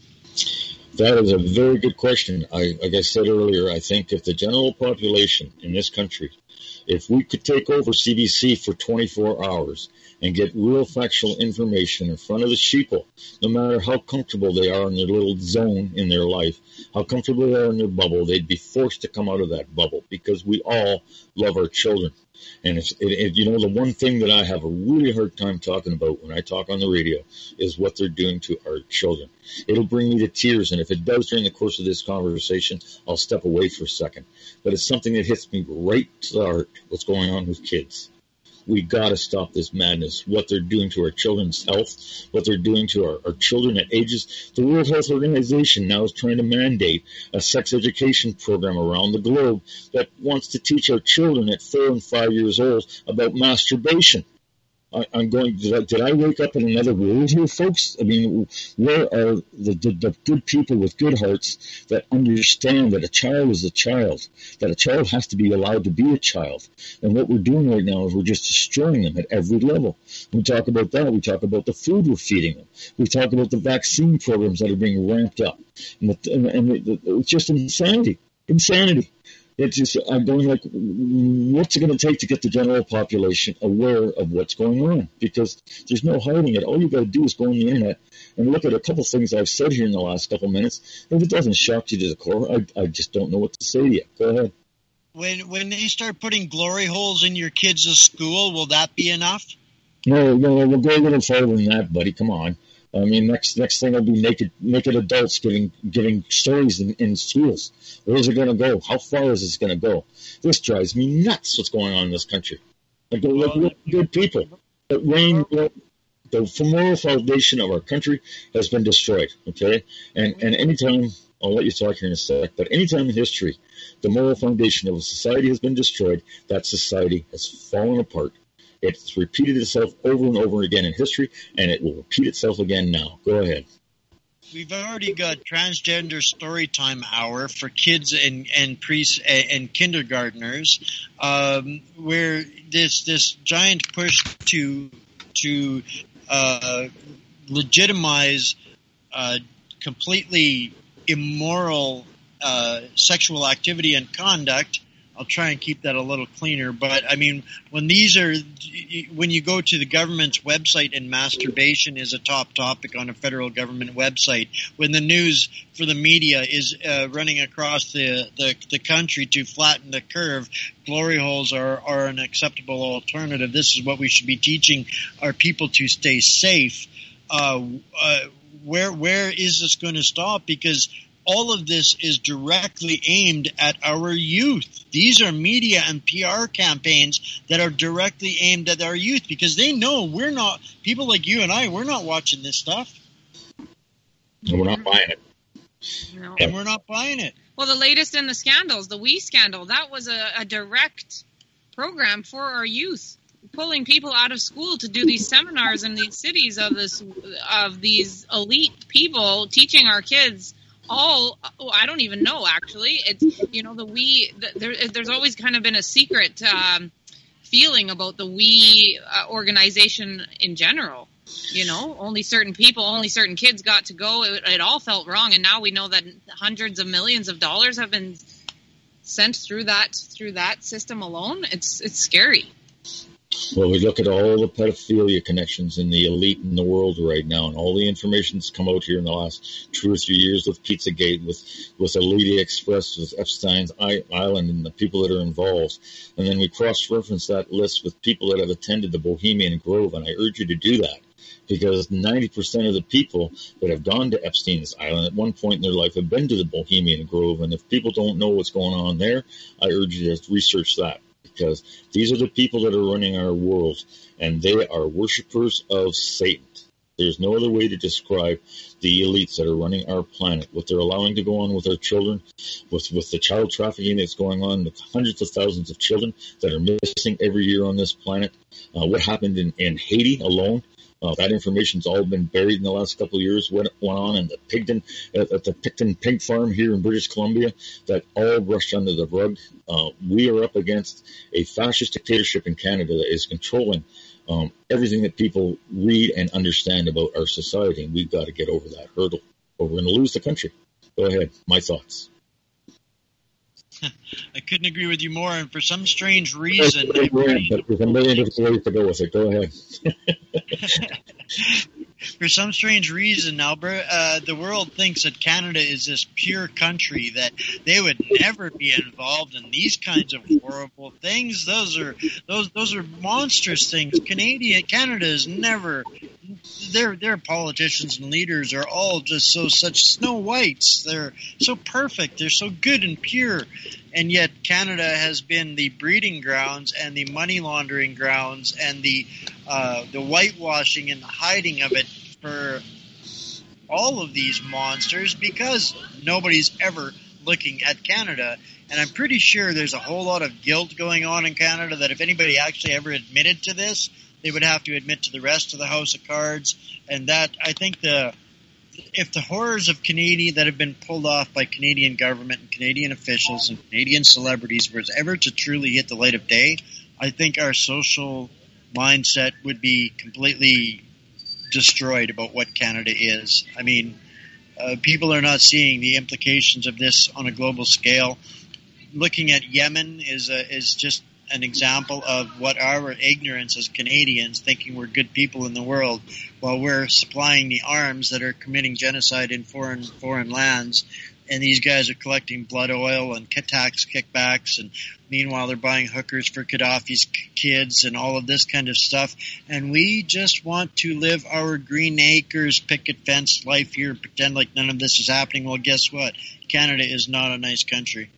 Speaker 3: That is a very good question. Like I said earlier, I think if the general population in this country, if we could take over CBC for 24 hours and get real factual information in front of the sheeple, no matter how comfortable they are in their little zone in their life, how comfortable they are in their bubble, they'd be forced to come out of that bubble because we all love our children. And the one thing that I have a really hard time talking about when I talk on the radio is what they're doing to our children. It'll bring me to tears, and if it does during the course of this conversation, I'll step away for a second. But it's something that hits me right to the heart, what's going on with kids. We got to stop this madness, what they're doing to our children's health, what they're doing to our children at ages. The World Health Organization now is trying to mandate a sex education program around the globe that wants to teach our children at 4 and 5 years old about masturbation. I'm going, did I wake up in another world here, folks? I mean, where are the good people with good hearts that understand that a child is a child, that a child has to be allowed to be a child? And what we're doing right now is we're just destroying them at every level. We talk about that. We talk about the food we're feeding them. We talk about the vaccine programs that are being ramped up. And it's just insanity. It's just, I'm going like, what's it going to take to get the general population aware of what's going on? Because there's no hiding it. All you got to do is go on the internet and look at a couple things I've said here in the last couple minutes. If it doesn't shock you to the core, I just don't know what to say to you. Go ahead.
Speaker 6: When they start putting glory holes in your kids' school, will that be enough?
Speaker 3: No, we'll go a little further than that, buddy. Come on. I mean, next thing will be naked adults giving stories in schools. Where's it going to go? How far is this going to go? This drives me nuts. What's going on in this country? Like, we're good people, but Wayne, the moral foundation of our country has been destroyed. Okay, and anytime, I'll let you talk here in a sec, but anytime in history the moral foundation of a society has been destroyed, that society has fallen apart. It's repeated itself over and over again in history, and it will repeat itself again now. Go ahead.
Speaker 6: We've already got transgender storytime hour for kids and priests and kindergartners, where this giant push to legitimize completely immoral sexual activity and conduct. I'll try and keep that a little cleaner, but I mean, when you go to the government's website and masturbation is a top topic on a federal government website, when the news for the media is running across the country to flatten the curve, glory holes are an acceptable alternative. This is what we should be teaching our people to stay safe. where is this going to stop? Because all of this is directly aimed at our youth. These are media and PR campaigns that are directly aimed at our youth because they know we're not, people like you and I, we're not watching this stuff.
Speaker 3: And we're not buying it.
Speaker 7: No.
Speaker 6: And we're not buying it.
Speaker 7: Well, the latest in the scandals, the WE scandal, that was a direct program for our youth, pulling people out of school to do these seminars in these cities of these elite people teaching our kids I don't even know, actually. It's, there's always kind of been a secret feeling about the WE organization in general. Only certain people, only certain kids got to go. It all felt wrong, and now we know that hundreds of millions of dollars have been sent through that system alone. It's scary.
Speaker 3: Well, we look at all the pedophilia connections in the elite in the world right now, and all the information that's come out here in the last 2 or 3 years with Pizzagate, with Elite Express, with Epstein's Island, and the people that are involved. And then we cross-reference that list with people that have attended the Bohemian Grove, and I urge you to do that, because 90% of the people that have gone to Epstein's Island at one point in their life have been to the Bohemian Grove, and if people don't know what's going on there, I urge you to research that. Because these are the people that are running our world, and they are worshipers of Satan. There's no other way to describe the elites that are running our planet, what they're allowing to go on with our children, with the child trafficking that's going on, with hundreds of thousands of children that are missing every year on this planet. What happened in Haiti alone. That information's all been buried in the last couple of years. What went on in the Picton pig farm here in British Columbia, that all brushed under the rug. We are up against a fascist dictatorship in Canada that is controlling everything that people read and understand about our society, and we've got to get over that hurdle, or we're going to lose the country. Go ahead. My thoughts.
Speaker 6: I couldn't agree with you more, and for some strange reason...
Speaker 3: There's a million different ways to go with it. Go ahead.
Speaker 6: For some strange reason, Albert, the world thinks that Canada is this pure country, that they would never be involved in these kinds of horrible things. Those are monstrous things. Canada is never... Their politicians and leaders are all just such Snow Whites. They're so perfect. They're so good and pure. And yet Canada has been the breeding grounds and the money laundering grounds and the whitewashing and the hiding of it for all of these monsters, because nobody's ever looking at Canada. And I'm pretty sure there's a whole lot of guilt going on in Canada that if anybody actually ever admitted to this, they would have to admit to the rest of the House of Cards. And that, I think, if the horrors of Canada that have been pulled off by Canadian government and Canadian officials and Canadian celebrities was ever to truly hit the light of day, I think our social mindset would be completely destroyed about what Canada is. I mean, people are not seeing the implications of this on a global scale. Looking at Yemen is just an example of what our ignorance as Canadians, thinking we're good people in the world, while we're supplying the arms that are committing genocide in foreign lands. And these guys are collecting blood oil and tax kickbacks, and meanwhile they're buying hookers for Gaddafi's kids and all of this kind of stuff. And we just want to live our Green Acres picket fence life here, pretend like none of this is happening. Well, guess what? Canada is not a nice country.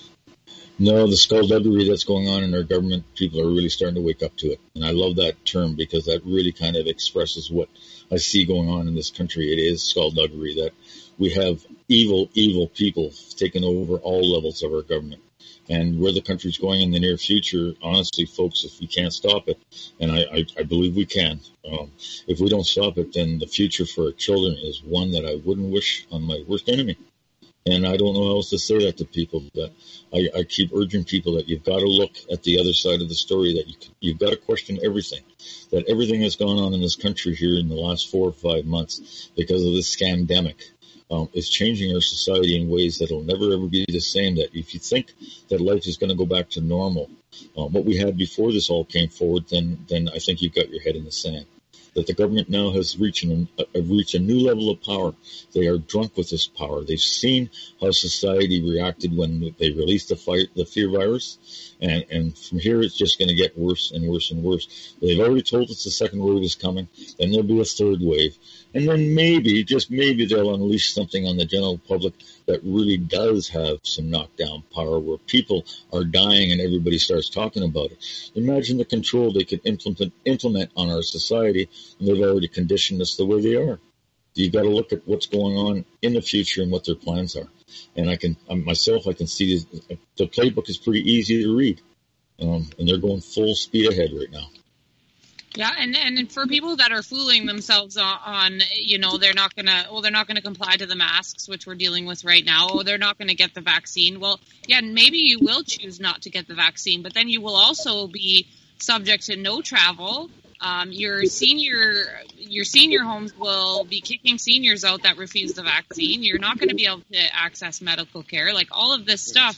Speaker 3: No, the skullduggery that's going on in our government, people are really starting to wake up to it. And I love that term, because that really kind of expresses what I see going on in this country. It is skullduggery, that we have evil people taking over all levels of our government. And where the country's going in the near future, honestly, folks, if we can't stop it, and I believe we can, if we don't stop it, then the future for our children is one that I wouldn't wish on my worst enemy. And I don't know how else to say that to people, but I keep urging people that you've got to look at the other side of the story, that you've got to question everything, that everything that's gone on in this country here in the last 4 or 5 months because of this scandemic is changing our society in ways that will never ever be the same. That if you think that life is going to go back to normal, what we had before this all came forward, then I think you've got your head in the sand. that the government now has reached a new level of power. They are drunk with this power. They've seen how society reacted when they released the fear virus, and from here it's just going to get worse and worse and worse. They've already told us the second wave is coming, then there'll be a third wave, and then maybe, just maybe, they'll unleash something on the general public that really does have some knockdown power, where people are dying and everybody starts talking about it. Imagine the control they could implement on our society, and they've already conditioned us the way they are. You've got to look at what's going on in the future and what their plans are. And I can see this, the playbook is pretty easy to read, and they're going full speed ahead right now.
Speaker 7: Yeah, and for people that are fooling themselves on, they're not gonna comply to the masks, which we're dealing with right now. Oh, they're not gonna get the vaccine. Well, yeah, maybe you will choose not to get the vaccine, but then you will also be subject to no travel. Your senior homes will be kicking seniors out that refuse the vaccine. You're not going to be able to access medical care. Like all of this stuff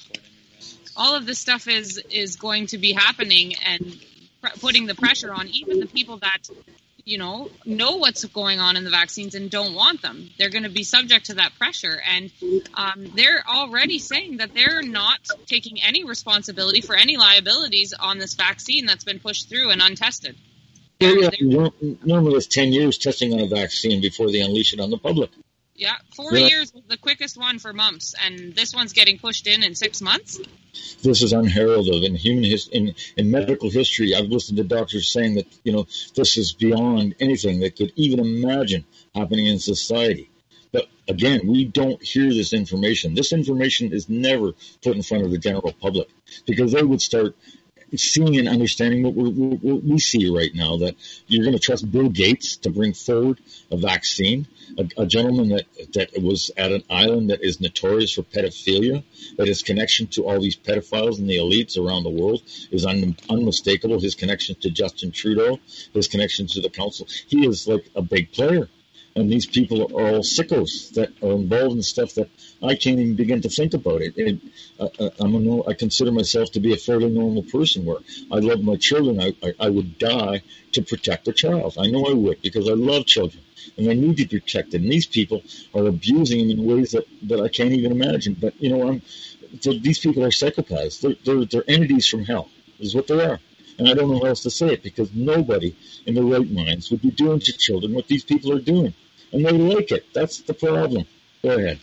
Speaker 7: is going to be happening and putting the pressure on even the people that, know what's going on in the vaccines and don't want them. They're going to be subject to that pressure. And they're already saying that they're not taking any responsibility for any liabilities on this vaccine that's been pushed through and untested.
Speaker 3: Yeah. Normally it's 10 years testing on a vaccine before they unleash it on the public.
Speaker 7: Yeah, 4 years was the quickest one for mumps, and this one's getting pushed in 6 months. This
Speaker 3: is unheard of in medical history. I've listened to doctors saying that this is beyond anything that could even imagine happening in society. But again, we don't hear this information. This information is never put in front of the general public because they would start seeing and understanding what we see right now, that you're going to trust Bill Gates to bring forward a vaccine, a gentleman that was at an island that is notorious for pedophilia, that his connection to all these pedophiles and the elites around the world is unmistakable. His connection to Justin Trudeau, his connection to the council, he is like a big player. And these people are all sickos that are involved in stuff that I can't even begin to think about it. I consider myself to be a fairly normal person where I love my children. I would die to protect a child. I know I would because I love children and they need to be protected. And these people are abusing them in ways that I can't even imagine. But, these people are psychopaths. They're entities from hell is what they are. And I don't know how else to say it because nobody in their right minds would be doing to children what these people are doing. And they like it. That's the problem. Go ahead.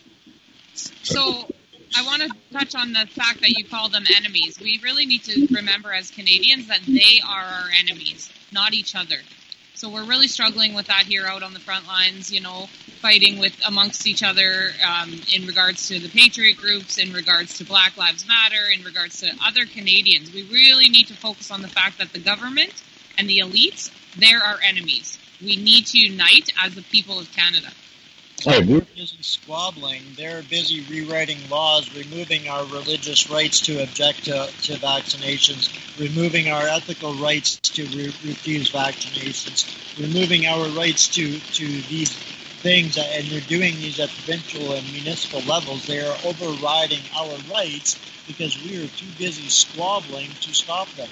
Speaker 7: So I want to touch on the fact that you call them enemies. We really need to remember as Canadians that they are our enemies, not each other. So we're really struggling with that here out on the front lines, fighting amongst each other in regards to the patriot groups, in regards to Black Lives Matter, in regards to other Canadians. We really need to focus on the fact that the government and the elites, they're our enemies. We need to unite as the people of Canada.
Speaker 6: They're busy squabbling. They're busy rewriting laws, removing our religious rights to object to vaccinations, removing our ethical rights to refuse vaccinations, removing our rights to these things, and they're doing these at provincial and municipal levels. They are overriding our rights because we are too busy squabbling to stop them.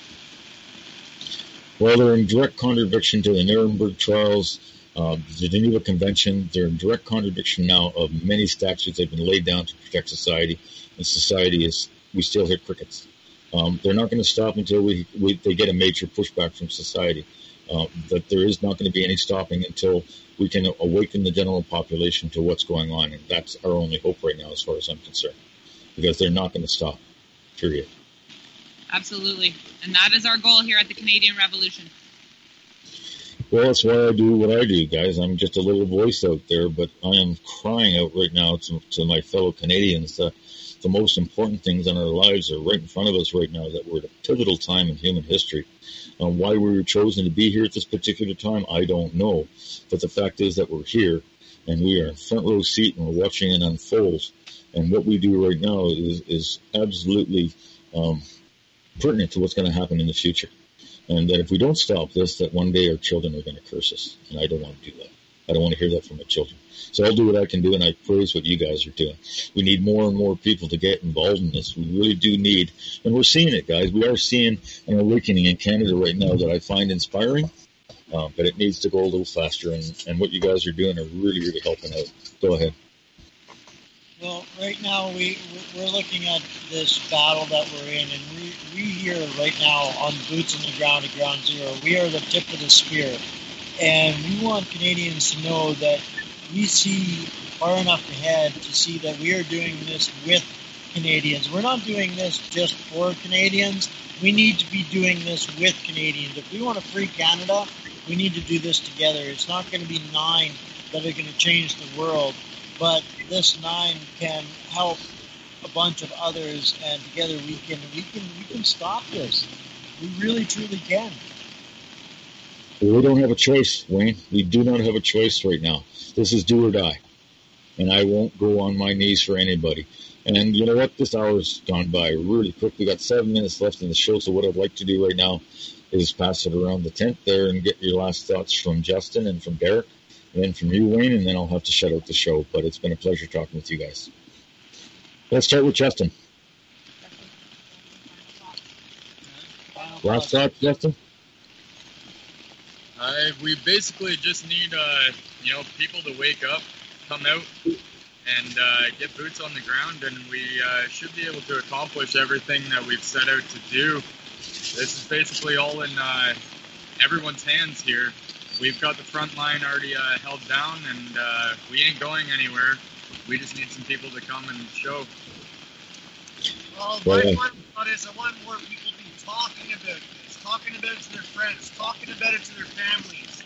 Speaker 3: Well, they're in direct contradiction to the Nuremberg trials, the Geneva Convention. They're in direct contradiction now of many statutes that have been laid down to protect society. And society we still hear crickets. They're not going to stop until they get a major pushback from society. That there is not going to be any stopping until we can awaken the general population to what's going on. And that's our only hope right now as far as I'm concerned. Because they're not going to stop, period.
Speaker 7: Absolutely. And that is our goal here at the Canadian Revolution.
Speaker 3: Well, that's why I do what I do, guys. I'm just a little voice out there, but I am crying out right now to my fellow Canadians that the most important things in our lives are right in front of us right now, that we're at a pivotal time in human history. Why we were chosen to be here at this particular time, I don't know. But the fact is that we're here, and we are in front row seat, and we're watching it unfold. And what we do right now is absolutely pertinent to what's going to happen in the future. And that if we don't stop this, that one day our children are going to curse us. And I don't want to do that. I don't want to hear that from my children. So I'll do what I can do, and I praise what you guys are doing. We need more and more people to get involved in this. We really do need, and we're seeing it, guys. We are seeing an awakening in Canada right now that I find inspiring. But it needs to go a little faster, and what you guys are doing are really, really helping out. Go ahead.
Speaker 6: Well, right now we're looking at this battle that we're in, and we here right now on boots on the ground at Ground Zero, we are the tip of the spear. And we want Canadians to know that we see far enough ahead to see that we are doing this with Canadians. We're not doing this just for Canadians. We need to be doing this with Canadians. If we want to free Canada, we need to do this together. It's not going to be 9 that are going to change the world, but this 9 can help a bunch of others, and together we can stop this. We really, truly can.
Speaker 3: We don't have a choice, Wayne. We do not have a choice right now. This is do or die. And I won't go on my knees for anybody. And you know what? This hour's gone by really quick. We got 7 minutes left in the show, so what I'd like to do right now is pass it around the tent there and get your last thoughts from Justin and from Derek, and then from you, Wayne, and then I'll have to shut out the show. But it's been a pleasure talking with you guys. Let's start with Justin. Last thoughts, Justin?
Speaker 9: We basically just need, people to wake up, come out, and get boots on the ground, and we should be able to accomplish everything that we've set out to do. This is basically all in everyone's hands here. We've got the front line already held down, and we ain't going anywhere. We just need some people to come and show.
Speaker 10: Well, my one thought is I want more people to be talking about this, talking about it to their friends, talking about it to their families,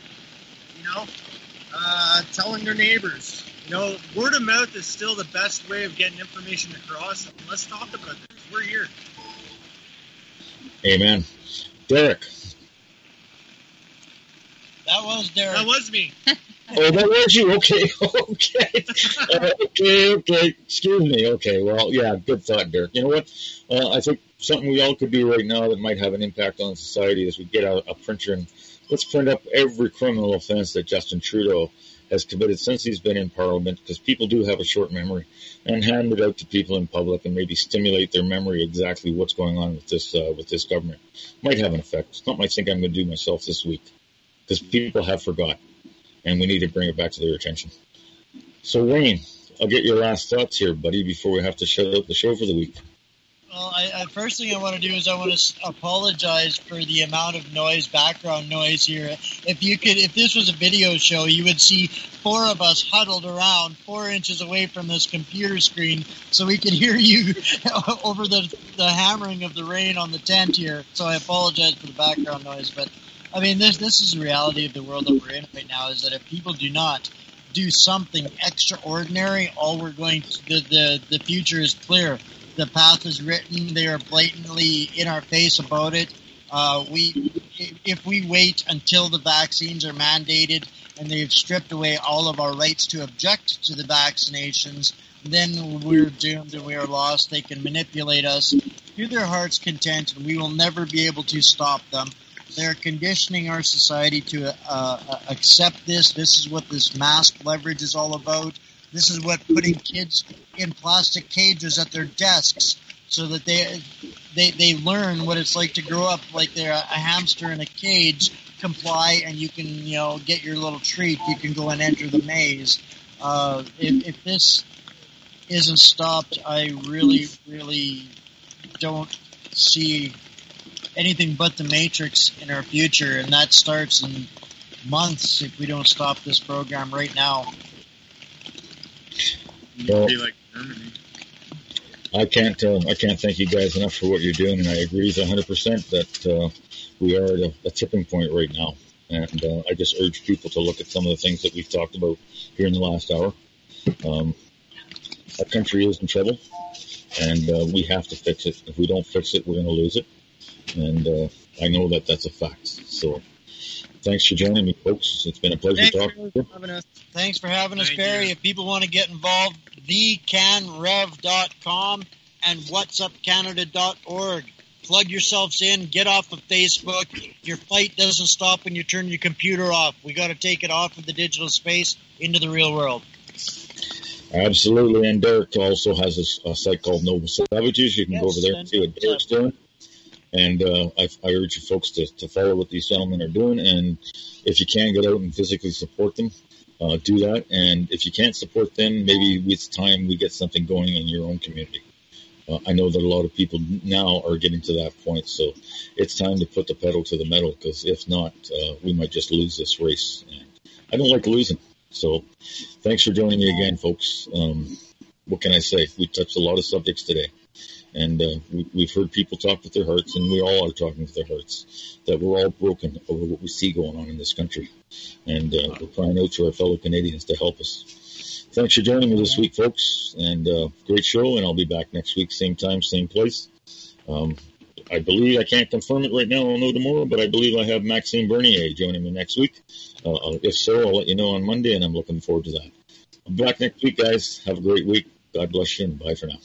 Speaker 10: telling their neighbors. Word of mouth is still the best way of getting information across. Let's talk about this. We're here.
Speaker 3: Amen. Derek.
Speaker 6: That was Derek.
Speaker 10: That was me.
Speaker 3: Oh, that was you. Okay. Okay. Excuse me. Okay. Well, yeah, good thought, Derek. You know what? I think something we all could do right now that might have an impact on society is we get a printer and let's print up every criminal offense that Justin Trudeau has committed since he's been in Parliament, because people do have a short memory, and hand it out to people in public and maybe stimulate their memory exactly what's going on with this government. Might have an effect. It's not my thing I'm going to do myself this week, because people have forgot, and we need to bring it back to their attention. So, Wayne, I'll get your last thoughts here, buddy, before we have to shut out the show for the week.
Speaker 6: Well, first thing I want to do is I want to apologize for the amount of noise, background noise here. If this was a video show, you would see 4 of us huddled around 4 inches away from this computer screen so we could hear you over the hammering of the rain on the tent here. So I apologize for the background noise. But, I mean, this is the reality of the world that we're in right now, is that if people do not do something extraordinary, the future is clear. The path is written. They are blatantly in our face about it. If we wait until the vaccines are mandated and they've stripped away all of our rights to object to the vaccinations, then we're doomed and we are lost. They can manipulate us to their heart's content, and we will never be able to stop them. They're conditioning our society to accept this. This is what this mask leverage is all about. This is what putting kids in plastic cages at their desks so that they learn what it's like to grow up like they're a hamster in a cage, comply, and you can get your little treat. You can go and enter the maze. If this isn't stopped, I really, really don't see anything but the Matrix in our future, and that starts in months if we don't stop this program right now.
Speaker 3: Well,
Speaker 9: be like Germany.
Speaker 3: I can't thank you guys enough for what you're doing, and I agree 100% that we are at a tipping point right now. And I just urge people to look at some of the things that we've talked about here in the last hour. Our country is in trouble, and we have to fix it. If we don't fix it, we're going to lose it. And I know that that's a fact. So thanks for joining me, folks. It's been a pleasure talking to you.
Speaker 6: Thanks for having us, Barry. If people want to get involved, thecanrev.com and whatsupcanada.org. Plug yourselves in. Get off of Facebook. Your fight doesn't stop when you turn your computer off. We got to take it off of the digital space into the real world.
Speaker 3: Absolutely. And Derek also has a site called Noble Savages. You can go over there and see what Derek's doing. And I urge you folks to follow what these gentlemen are doing. And if you can get out and physically support them, do that. And if you can't support them, maybe it's time we get something going in your own community. I know that a lot of people now are getting to that point, so it's time to put the pedal to the metal, because if not, we might just lose this race. And I don't like losing. So thanks for joining me again, folks. What can I say? We touched a lot of subjects today. And we've heard people talk with their hearts, and we all are talking with their hearts, that we're all broken over what we see going on in this country. And we're crying out to our fellow Canadians to help us. Thanks for joining me this week, folks, and great show, and I'll be back next week, same time, same place. I believe, I can't confirm it right now, I'll know tomorrow, but I believe I have Maxime Bernier joining me next week. If so, I'll let you know on Monday, and I'm looking forward to that. I'll be back next week, guys. Have a great week. God bless you, and bye for now.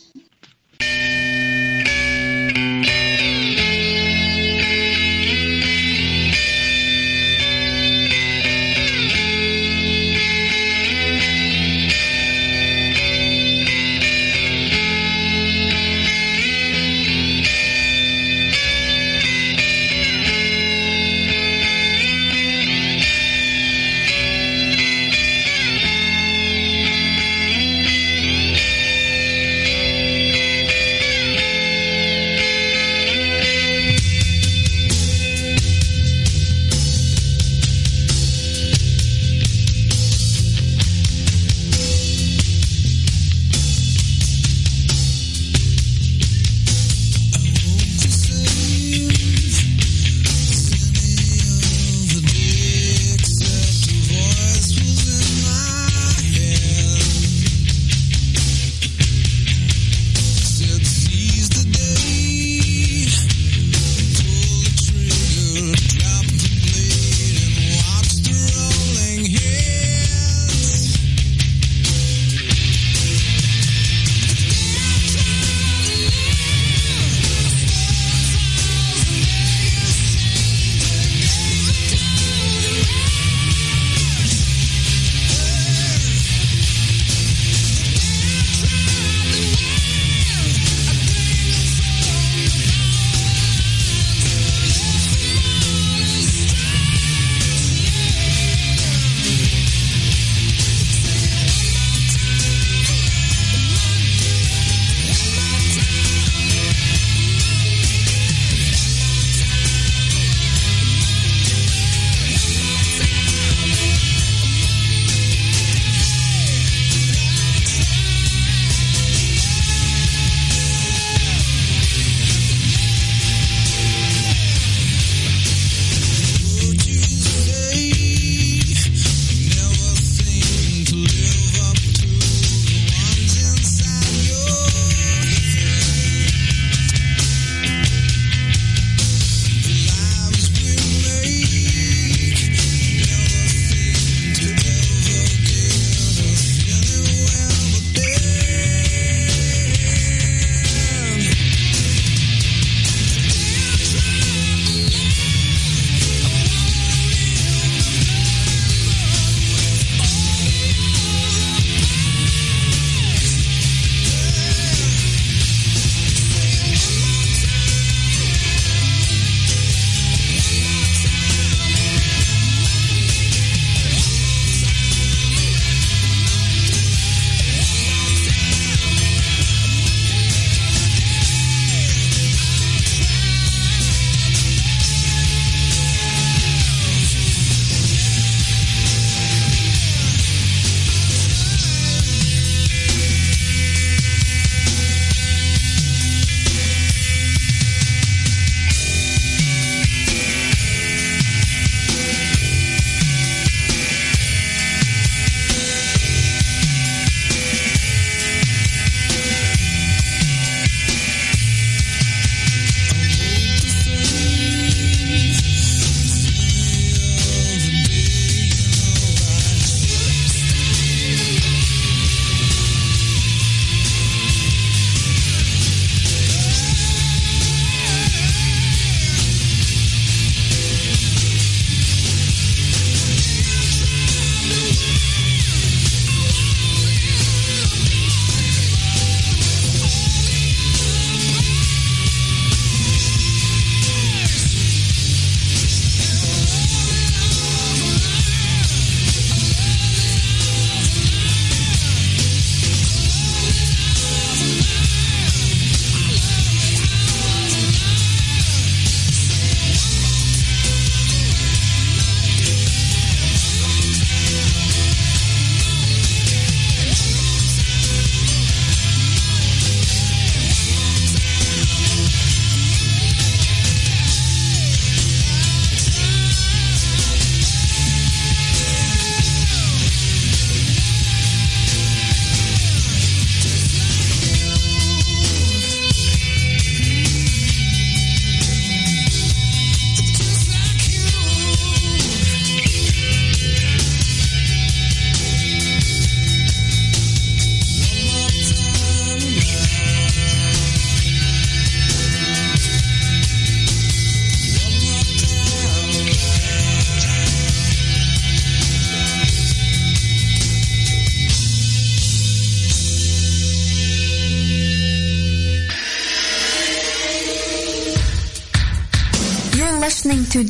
Speaker 1: listening to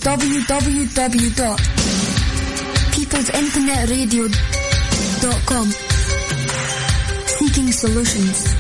Speaker 1: www.peoplesinternetradio.com. Seeking solutions.